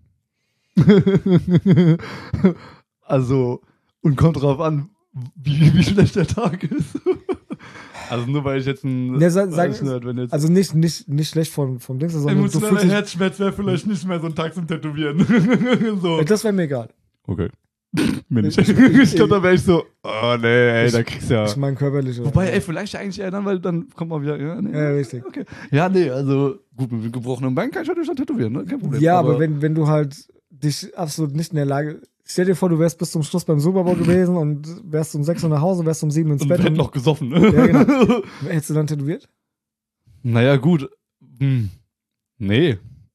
S2: Also, und kommt drauf an, wie, wie schlecht der Tag ist. Also nur weil ich jetzt ein...
S1: Ne, sag, sag,
S2: weiß nicht, wenn jetzt
S1: also nicht, nicht, nicht schlecht vom, vom Ding, sondern du
S2: emotionaler
S1: fühlst dich,
S2: Herzschmerz wäre vielleicht nicht mehr so ein Tag zum Tätowieren. so.
S1: das wäre mir egal.
S2: Okay. Bin ich.
S1: Ich-
S2: Ich glaube, da wäre ich so, oh nee, ey,
S1: Ich-
S2: da kriegst du ja...
S1: Ich meine körperliche.
S2: Wobei, ey, vielleicht eigentlich eher dann, weil dann kommt man wieder... Ja, nee,
S1: Ja, richtig.
S2: Okay. Ja, nee, also gut, mit gebrochenem Bein kann ich natürlich dann tätowieren, ne? Kein Problem.
S1: Ja, aber, wenn, wenn du halt dich absolut nicht in der Lage. Stell dir vor, du wärst bis zum Schluss beim Super Bowl gewesen und wärst um sechs Uhr nach Hause, wärst um sieben ins
S2: Und
S1: Bett.
S2: hätte
S1: Und,
S2: noch gesoffen, ne?
S1: Ja, genau. Hättest du dann tätowiert?
S2: Naja, gut. Hm. Nee.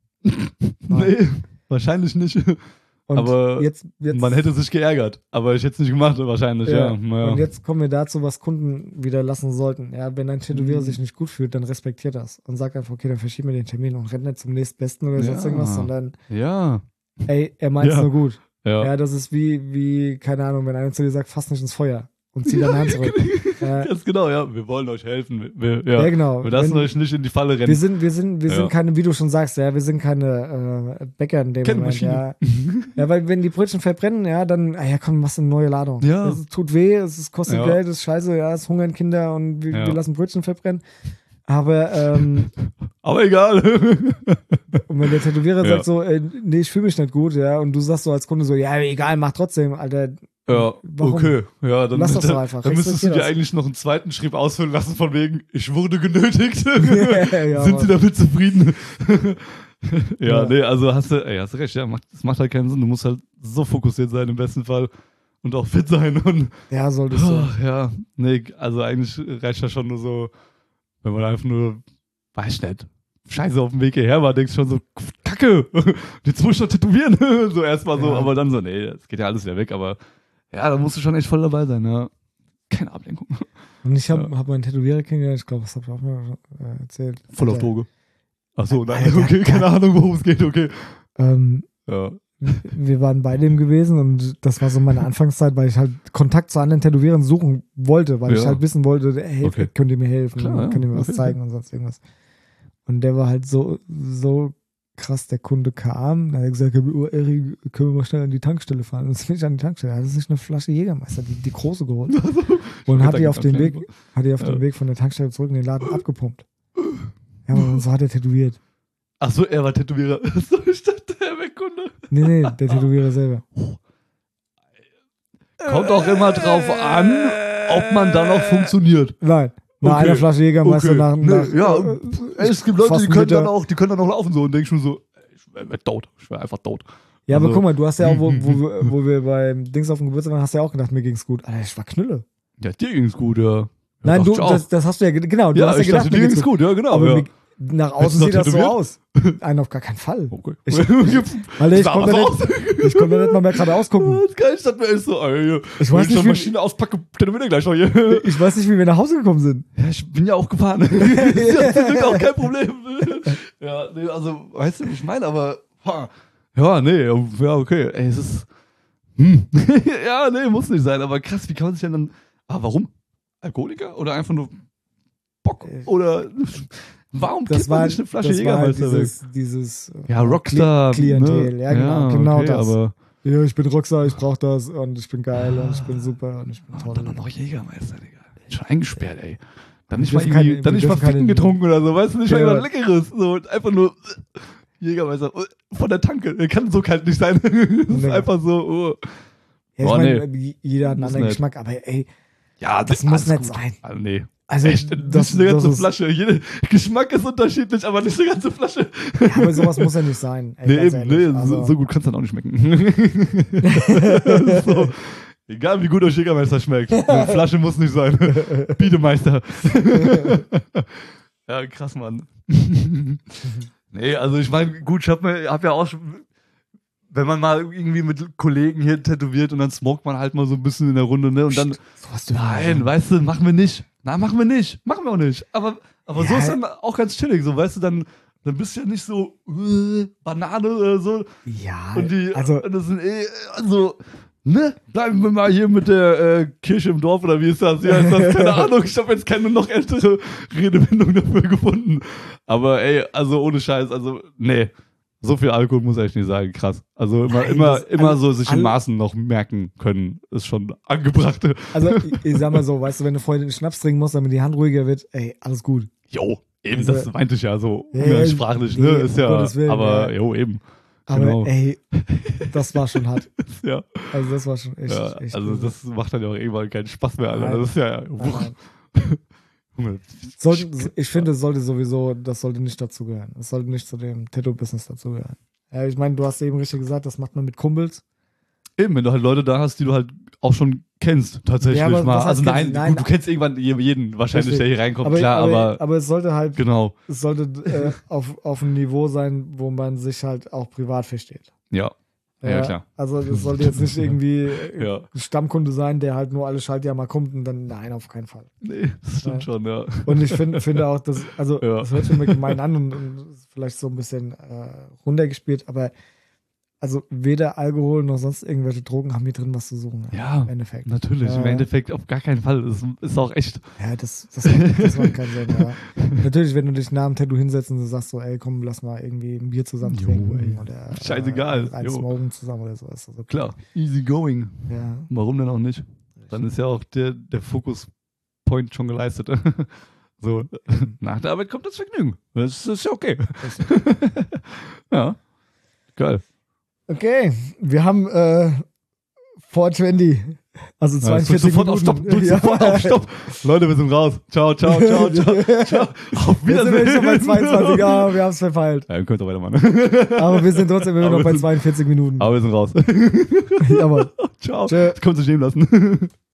S2: nee, wahrscheinlich nicht.
S1: Und
S2: Aber
S1: jetzt, jetzt,
S2: Man hätte sich geärgert, aber ich hätte es nicht gemacht, wahrscheinlich, ja.
S1: ja.
S2: Naja.
S1: Und jetzt kommen wir dazu, was Kunden wieder lassen sollten. Ja, wenn ein Tätowierer
S2: Mhm.
S1: sich nicht gut fühlt, dann respektiert das und sagt einfach, okay, dann verschieben wir den Termin und rennt nicht zum nächstbesten oder
S2: Ja.
S1: sonst irgendwas, sondern
S2: Ja.
S1: ey, er meint es
S2: Ja.
S1: nur gut.
S2: Ja.
S1: Ja, das ist wie, wie, keine Ahnung, wenn einer zu dir sagt, fass nicht ins Feuer und zieh deine Hand zurück. Ja,
S2: Ganz genau, ja. Wir wollen euch helfen. Wir, ja.
S1: ja, genau.
S2: Wir lassen
S1: Wenn-
S2: euch nicht in die Falle rennen.
S1: Wir sind, wir sind, wir
S2: Ja.
S1: sind keine, wie du schon sagst, ja, wir sind keine äh, Bäcker in dem
S2: Keine
S1: Moment,
S2: Maschine.
S1: ja. Ja, weil wenn die Brötchen verbrennen, ja, dann, ah ja, komm, machst du eine neue Ladung.
S2: Ja.
S1: Es tut weh, es ist- kostet
S2: Ja.
S1: Geld, es ist scheiße, ja, es hungern Kinder und wir,
S2: Ja.
S1: wir lassen Brötchen verbrennen. Aber, ähm,
S2: Aber egal.
S1: und wenn der Tätowierer
S2: Ja.
S1: sagt so, ey, nee, ich fühle mich nicht gut, ja, und du sagst so als Kunde so, ja, egal, mach trotzdem, Alter.
S2: ja,
S1: Warum?
S2: okay. Ja, dann,
S1: Lass das
S2: dann,
S1: doch einfach.
S2: dann müsstest du
S1: Respektier
S2: dir
S1: das.
S2: eigentlich noch einen zweiten Schrieb ausfüllen lassen, von wegen, ich wurde genötigt.
S1: Ja, ja,
S2: Sind sie
S1: Mann.
S2: damit zufrieden? ja,
S1: Ja.
S2: nee, also hast du, ey, hast du recht, ja, macht, das macht halt keinen Sinn. Du musst halt so fokussiert sein im besten Fall und auch fit sein und
S1: Ja, solltest du.
S2: oh, ja, nee, also eigentlich reicht das schon nur so, wenn man einfach nur, weiß ich nicht, scheiße auf dem Weg hierher war, denkst du schon so, Kacke, jetzt muss ich noch tätowieren. so erstmal so,
S1: Ja.
S2: aber dann so, nee, das geht ja alles wieder weg, aber ja, da musst du schon echt voll dabei sein, ja. Keine Ablenkung.
S1: Und ich habe
S2: Ja.
S1: hab meinen Tätowierer kennengelernt, ich glaube, das habe ich auch mal äh, erzählt.
S2: Voll auf
S1: Der-
S2: Droge. Ach so, nein,
S1: Alter,
S2: okay, keine Ahnung, worum es geht, okay.
S1: Ähm,
S2: Ja.
S1: wir waren bei dem gewesen und das war so meine Anfangszeit, weil ich halt Kontakt zu anderen Tätowierern suchen wollte, weil
S2: Ja.
S1: ich halt wissen wollte, hey,
S2: Okay.
S1: könnt ihr mir helfen,
S2: Klar, ja.
S1: könnt ihr mir was
S2: Okay.
S1: zeigen und sonst irgendwas. Und der war halt so, so krass, der Kunde kam, da hat er gesagt, oh, Erik, können wir mal schnell an die Tankstelle fahren? Und dann bin ich an die Tankstelle, da hat er sich eine Flasche Jägermeister, die, die große geholt und hat die auf dem Weg, hat die auf
S2: Ja.
S1: dem Weg von der Tankstelle zurück in den Laden abgepumpt. Ja, und so hat er tätowiert.
S2: Ach so, er war Tätowierer. so, ich dachte, er wäre Kunde.
S1: Nee, nee, der Tätowierer selber.
S2: Kommt auch immer drauf an, ob man da noch funktioniert.
S1: Nein, nach
S2: Okay.
S1: einer Flasche Jägermeister
S2: Okay.
S1: nach,
S2: Nee,
S1: nach
S2: ja,
S1: äh,
S2: Es gibt Leute,
S1: fast
S2: die
S1: einen
S2: können
S1: Liter.
S2: dann auch, die können dann auch laufen so und denken schon so, ich wäre tot, ich wäre einfach tot.
S1: Ja, aber
S2: Also-
S1: guck mal, du hast ja auch, wo, wo, wir- wo wir beim Dings auf dem Geburtstag waren, hast du ja auch gedacht, mir ging's gut. Alter, ich war Knülle.
S2: Ja, dir ging's gut, ja. ja
S1: Nein,
S2: dachte
S1: du,
S2: ich auch.
S1: das, das hast du ja, ge- genau, du
S2: ja,
S1: hast ja
S2: ich
S1: gedacht,
S2: dachte,
S1: mir
S2: dir
S1: geht's
S2: ging's
S1: gut.
S2: gut, ja, genau.
S1: Aber
S2: ja.
S1: mir, nach
S2: Hättest
S1: außen
S2: du
S1: sieht
S2: noch
S1: das so
S2: tätowiert?
S1: aus. Nein, auf gar keinen Fall.
S2: Okay.
S1: Ich-
S2: Gibt's-
S1: Alter, ich
S2: Sah
S1: konnte
S2: aber
S1: nicht,
S2: so
S1: ich konnte nicht mal mehr geradeaus gucken.
S2: Das ist geil, ich dachte mir echt so, ey,
S1: Ich
S2: wenn
S1: weiß
S2: ich
S1: nicht,
S2: die
S1: wie,
S2: Maschine auspacke, tätowieren wir gleich noch hier.
S1: ich weiß nicht, wie wir nach Hause gekommen sind.
S2: Ja, ich bin ja auch gefahren. Das ist ja zum Glück auch kein Problem. ja, nee, also, weißt du, wie ich meine, aber, ha, ja, nee, ja, okay, ey, es ist, hm. ja, nee, muss nicht sein, aber krass, wie kann man sich denn dann, ah, warum? Alkoholiker oder einfach nur Bock? Oder, warum
S1: Das
S2: kippt
S1: war,
S2: man sich eine Flasche
S1: das war halt
S2: Jägermeister weg?
S1: dieses, dieses
S2: Ja, Rockstar.
S1: Klientel.
S2: Ne?
S1: Ja, genau, genau
S2: okay,
S1: das.
S2: Aber,
S1: Ja, ich bin Rockstar, ich brauch das und ich bin geil und ich bin super und ich bin toll.
S2: Und dann auch noch Jägermeister, Digga. Schon eingesperrt, ey. Dann nicht
S1: Wir
S2: mal,
S1: dürfen
S2: irgendwie,
S1: keine-
S2: dann
S1: wir
S2: nicht mal
S1: dürfen keine-
S2: Ficken getrunken oder so, weißt du, nicht mal
S1: Ja.
S2: irgendwas Leckeres. So, einfach nur äh, Jägermeister äh, von der Tanke. Der kann so kalt nicht sein. Das ist
S1: Nee.
S2: einfach so, oh.
S1: Ja, ich
S2: Boah,
S1: meine, jeder hat einen
S2: Muss
S1: anderen
S2: nicht.
S1: Geschmack, aber ey,
S2: Ja,
S1: das muss
S2: alles
S1: nicht
S2: gut.
S1: sein.
S2: Also, nee.
S1: Also
S2: Echt,
S1: das,
S2: das ist eine ganze
S1: das ist,
S2: Flasche. Jeder Geschmack ist unterschiedlich, aber nicht eine ganze Flasche.
S1: ja, aber sowas muss ja nicht sein. Ey,
S2: Nee,
S1: ganz
S2: eben,
S1: ehrlich.
S2: nee,
S1: Also,
S2: so, so gut kann es dann auch nicht schmecken. So, egal wie gut euch Jägermeister schmeckt. Eine Flasche muss nicht sein. Biedemeister. Ja, krass, Mann. Nee, also ich meine, gut, ich hab, mir, hab ja auch schon, wenn man mal irgendwie mit Kollegen hier tätowiert und dann smoked man halt mal so ein bisschen in der Runde, ne? Und dann,
S1: sowas dürfen wir
S2: nein,
S1: nicht.
S2: weißt du, machen wir nicht. Nein, machen wir nicht. Machen wir auch nicht. Aber, aber so
S1: Ja.
S2: ist dann auch ganz chillig, so, weißt du, dann, dann bist du ja nicht so äh, Banane oder so.
S1: Ja,
S2: Und die,
S1: also
S2: und das sind eh, also, ne? Bleiben wir mal hier mit der äh, Kirche im Dorf oder wie ist das? Ja, ist das? Keine Ahnung, ich habe jetzt keine noch ältere Redewendung dafür gefunden. Aber ey, also ohne Scheiß, also, nee. So viel Alkohol muss ich nicht sagen, krass. Also immer,
S1: Nein,
S2: immer,
S1: das-
S2: immer
S1: also
S2: so sich in
S1: alle-
S2: Maßen noch merken können, ist schon angebracht.
S1: Also, ich, ich sag mal so, weißt du, wenn eine Freundin Schnaps trinken muss, damit die Hand ruhiger wird, ey, alles gut.
S2: Jo, eben,
S1: Also-
S2: das meinte ich ja so
S1: Ja,
S2: umgangssprachlich,
S1: nee,
S2: ne?
S1: um
S2: Ist ja,
S1: Gottes Willen,
S2: aber
S1: ja.
S2: jo, eben.
S1: Aber
S2: Genau.
S1: ey, das war schon hart.
S2: Ja,
S1: Also, das war schon echt,
S2: ja
S1: echt
S2: also
S1: gut.
S2: das macht dann ja auch irgendwann keinen Spaß mehr, Alter.
S1: Nein.
S2: Das ist ja,
S1: Nein,
S2: wuch.
S1: nein.
S2: Junge.
S1: Sollten, ich finde, es sollte sowieso, das sollte nicht dazugehören. Es sollte nicht zu dem Tattoo-Business dazugehören. Ja, ich meine, du hast eben richtig gesagt, das macht man mit Kumpels.
S2: Eben, wenn du halt Leute da hast, die du halt auch schon kennst, tatsächlich
S1: Ja, aber
S2: mal.
S1: was heißt
S2: Also nein,
S1: kennst? Nein.
S2: gut, du kennst irgendwann jeden wahrscheinlich,
S1: Richtig.
S2: der hier reinkommt,
S1: Aber,
S2: klar,
S1: aber,
S2: aber,
S1: aber es sollte halt,
S2: genau,
S1: es sollte äh, auf, auf einem Niveau sein, wo man sich halt auch privat versteht.
S2: ja, ja, klar.
S1: Also es sollte jetzt nicht irgendwie äh,
S2: Ja.
S1: ein Stammkunde sein, der halt nur alle Schaltjahr mal kommt und dann, nein, auf keinen Fall.
S2: Nee, das stimmt
S1: Ja.
S2: schon, ja.
S1: Und ich find, finde auch, dass, also
S2: Ja.
S1: das hört sich mir gemein an und, und ist vielleicht so ein bisschen äh, runtergespielt, aber also weder Alkohol noch sonst irgendwelche Drogen haben hier drin was zu suchen.
S2: Ja,
S1: Im Endeffekt.
S2: Natürlich, im
S1: Ja.
S2: Endeffekt auf gar keinen Fall. Das ist auch echt.
S1: Ja, das, das, macht, das macht keinen Sinn. Ja. Natürlich, wenn du dich nach dem Tattoo hinsetzt und du sagst so, ey, komm, lass mal irgendwie ein Bier zusammen
S2: Jo,
S1: trinken
S2: ey.
S1: oder
S2: Scheißegal,
S1: Äh, ein
S2: jo.
S1: Smoken zusammen oder so. Ist das okay.
S2: Klar, easy going.
S1: Ja.
S2: Warum denn auch nicht? Dann ist ja auch der, der Fokus-Point schon geleistet. So, nach der Arbeit kommt das Vergnügen. Das ist ja okay. Ja, geil.
S1: Okay, wir haben äh, vierhundertzwanzig, also
S2: Ja, drück
S1: zweiundvierzig
S2: sofort auf Stopp,
S1: Minuten.
S2: drück
S1: Ja.
S2: sofort auf Stopp. Leute, wir sind raus. Ciao, ciao, ciao, ciao, ciao. Auf
S1: Jetzt sind wir
S2: Wiedersehen.
S1: schon bei zweiundzwanzig, ja, wir haben es verpeilt.
S2: Ja, ihr könnt doch weitermachen.
S1: Aber wir sind trotzdem immer
S2: Aber
S1: noch bei
S2: wir sind-
S1: zweiundvierzig Minuten.
S2: Aber wir sind raus.
S1: Jawohl.
S2: Ciao.
S1: Tschö.
S2: Das können wir uns nicht nehmen lassen.